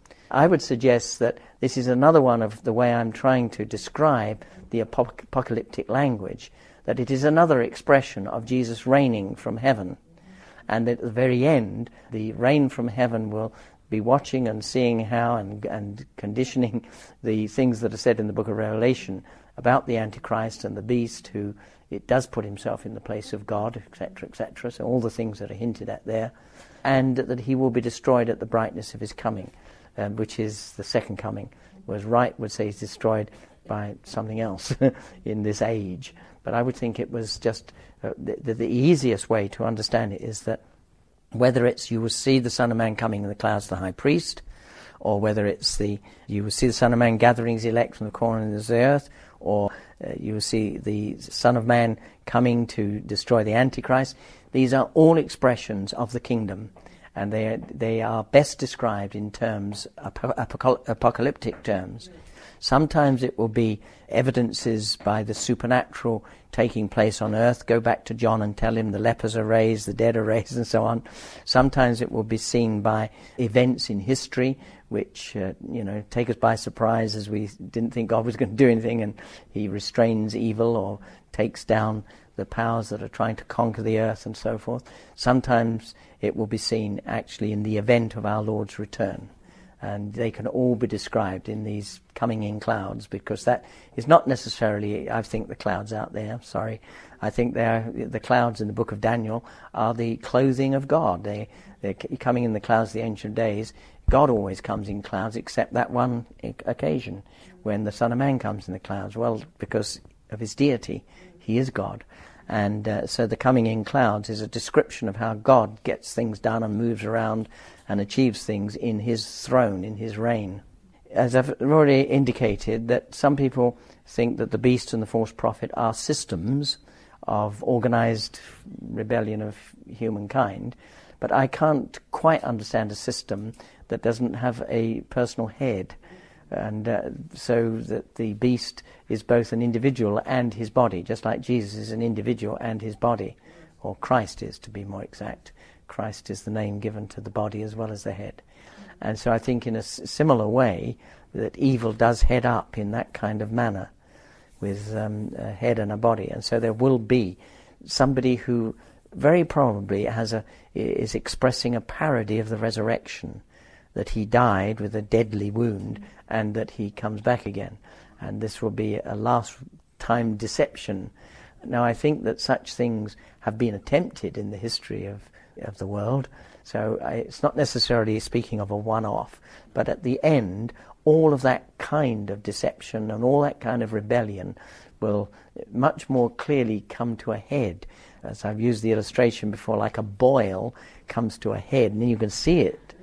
I would suggest that this is another one of the way I'm trying to describe the apoc- apocalyptic language, that it is another expression of Jesus reigning from heaven, and that at the very end, the reign from heaven will be watching and seeing how and, and conditioning the things that are said in the book of Revelation about the Antichrist and the beast, who it does put himself in the place of God, et cetera, et cetera. So all the things that are hinted at there, and that he will be destroyed at the brightness of his coming, um, which is the second coming. Whereas Wright would say he's destroyed by something else in this age. But I would think it was just uh, the, the easiest way to understand it is that whether it's you will see the Son of Man coming in the clouds, the high priest, or whether it's the you will see the Son of Man gathering his elect from the corners of the earth, or uh, you will see the Son of Man coming to destroy the Antichrist. These are all expressions of the kingdom, and they are, they are best described in terms, apocal- apocalyptic terms. Sometimes it will be evidences by the supernatural taking place on earth. Go back to John and tell him the lepers are raised, the dead are raised, and so on. Sometimes it will be seen by events in history which, uh, you know, take us by surprise, as we didn't think God was going to do anything, and he restrains evil or takes down the powers that are trying to conquer the earth and so forth. Sometimes it will be seen actually in the event of our Lord's return. And they can all be described in these coming in clouds, because that is not necessarily, I think, the clouds out there, sorry. I think they're, the clouds in the book of Daniel are the clothing of God. They, they're coming in the clouds of the Ancient Days. God always comes in clouds, except that one occasion when the Son of Man comes in the clouds. Well, because of his deity, he is God. And uh, so the coming in clouds is a description of how God gets things done and moves around and achieves things in his throne, in his reign. As I've already indicated, that some people think that the beast and the false prophet are systems of organized rebellion of humankind, but I can't quite understand a system that doesn't have a personal head, and uh, so that the beast is both an individual and his body, just like Jesus is an individual and his body, or Christ is, to be more exact. Christ is the name given to the body as well as the head. And so I think in a s- similar way that evil does head up in that kind of manner, with um, a head and a body. And so there will be somebody who very probably has a is expressing a parody of the resurrection, that he died with a deadly wound and that he comes back again. And this will be a last time deception. Now, I think that such things have been attempted in the history of of the world, so I, it's not necessarily speaking of a one-off, but at the end, all of that kind of deception and all that kind of rebellion will much more clearly come to a head. As I've used the illustration before, like a boil comes to a head, and then you can see it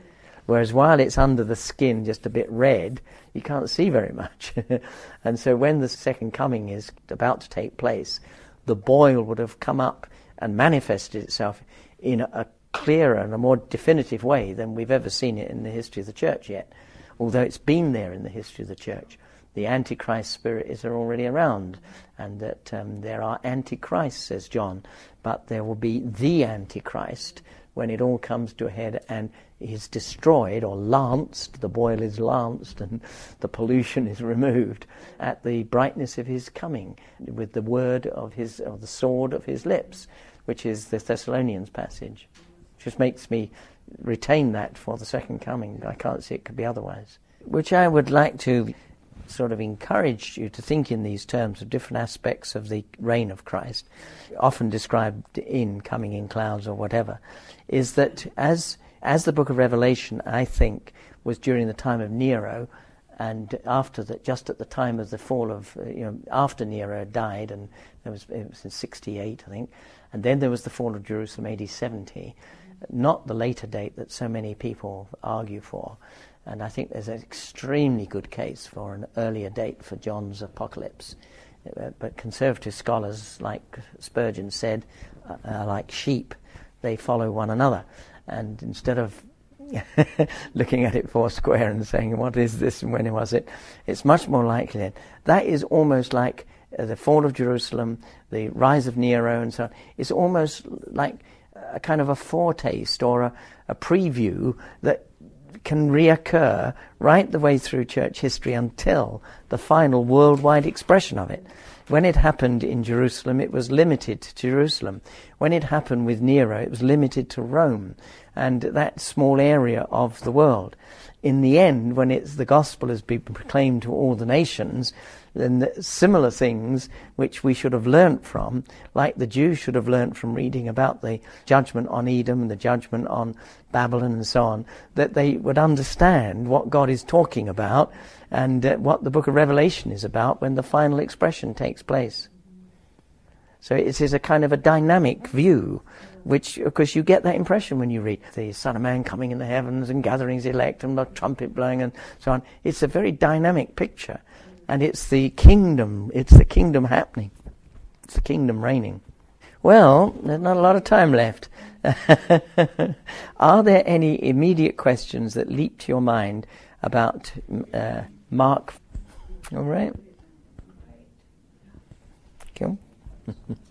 Whereas while it's under the skin, just a bit red, you can't see very much. And so when the second coming is about to take place, the boil would have come up and manifested itself in a clearer and a more definitive way than we've ever seen it in the history of the church yet. Although it's been there in the history of the church. The Antichrist spirit is already around, and that um, there are Antichrists, says John, but there will be the Antichrist when it all comes to a head and is destroyed or lanced, the boil is lanced and the pollution is removed at the brightness of his coming, with the word of his, of the sword of his lips, which is the Thessalonians passage. Just makes me retain that for the second coming. I can't see it could be otherwise. Which I would like to sort of encourage you to think in these terms of different aspects of the reign of Christ, often described in coming in clouds or whatever, is that as as the book of Revelation, I think, was during the time of Nero, and after that, just at the time of the fall of, you know, after Nero died, and there was, it was in sixty-eight, I think, and then there was the fall of Jerusalem, A D seventy, not the later date that so many people argue for. And I think there's an extremely good case for an earlier date for John's apocalypse. Uh, but conservative scholars, like Spurgeon said, uh, are like sheep. They follow one another. And instead of looking at it four square and saying, what is this and when was it, it's much more likely that that is almost like uh, the fall of Jerusalem, the rise of Nero and so on. It's almost like a kind of a foretaste or a, a preview that can reoccur right the way through church history until the final worldwide expression of it. When it happened in Jerusalem, it was limited to Jerusalem. When it happened with Nero, it was limited to Rome and that small area of the world. In the end, when it's, the gospel has been proclaimed to all the nations, then the similar things which we should have learnt from, like the Jews should have learnt from reading about the judgment on Edom and the judgment on Babylon and so on, that they would understand what God is talking about and uh, what the book of Revelation is about when the final expression takes place. So it is a kind of a dynamic view, which, of course, you get that impression when you read the Son of Man coming in the heavens and gathering his elect and the trumpet blowing and so on. It's a very dynamic picture. And it's the kingdom, it's the kingdom happening. It's the kingdom reigning. Well, there's not a lot of time left. Are there any immediate questions that leap to your mind about uh, Mark? All right. Cool.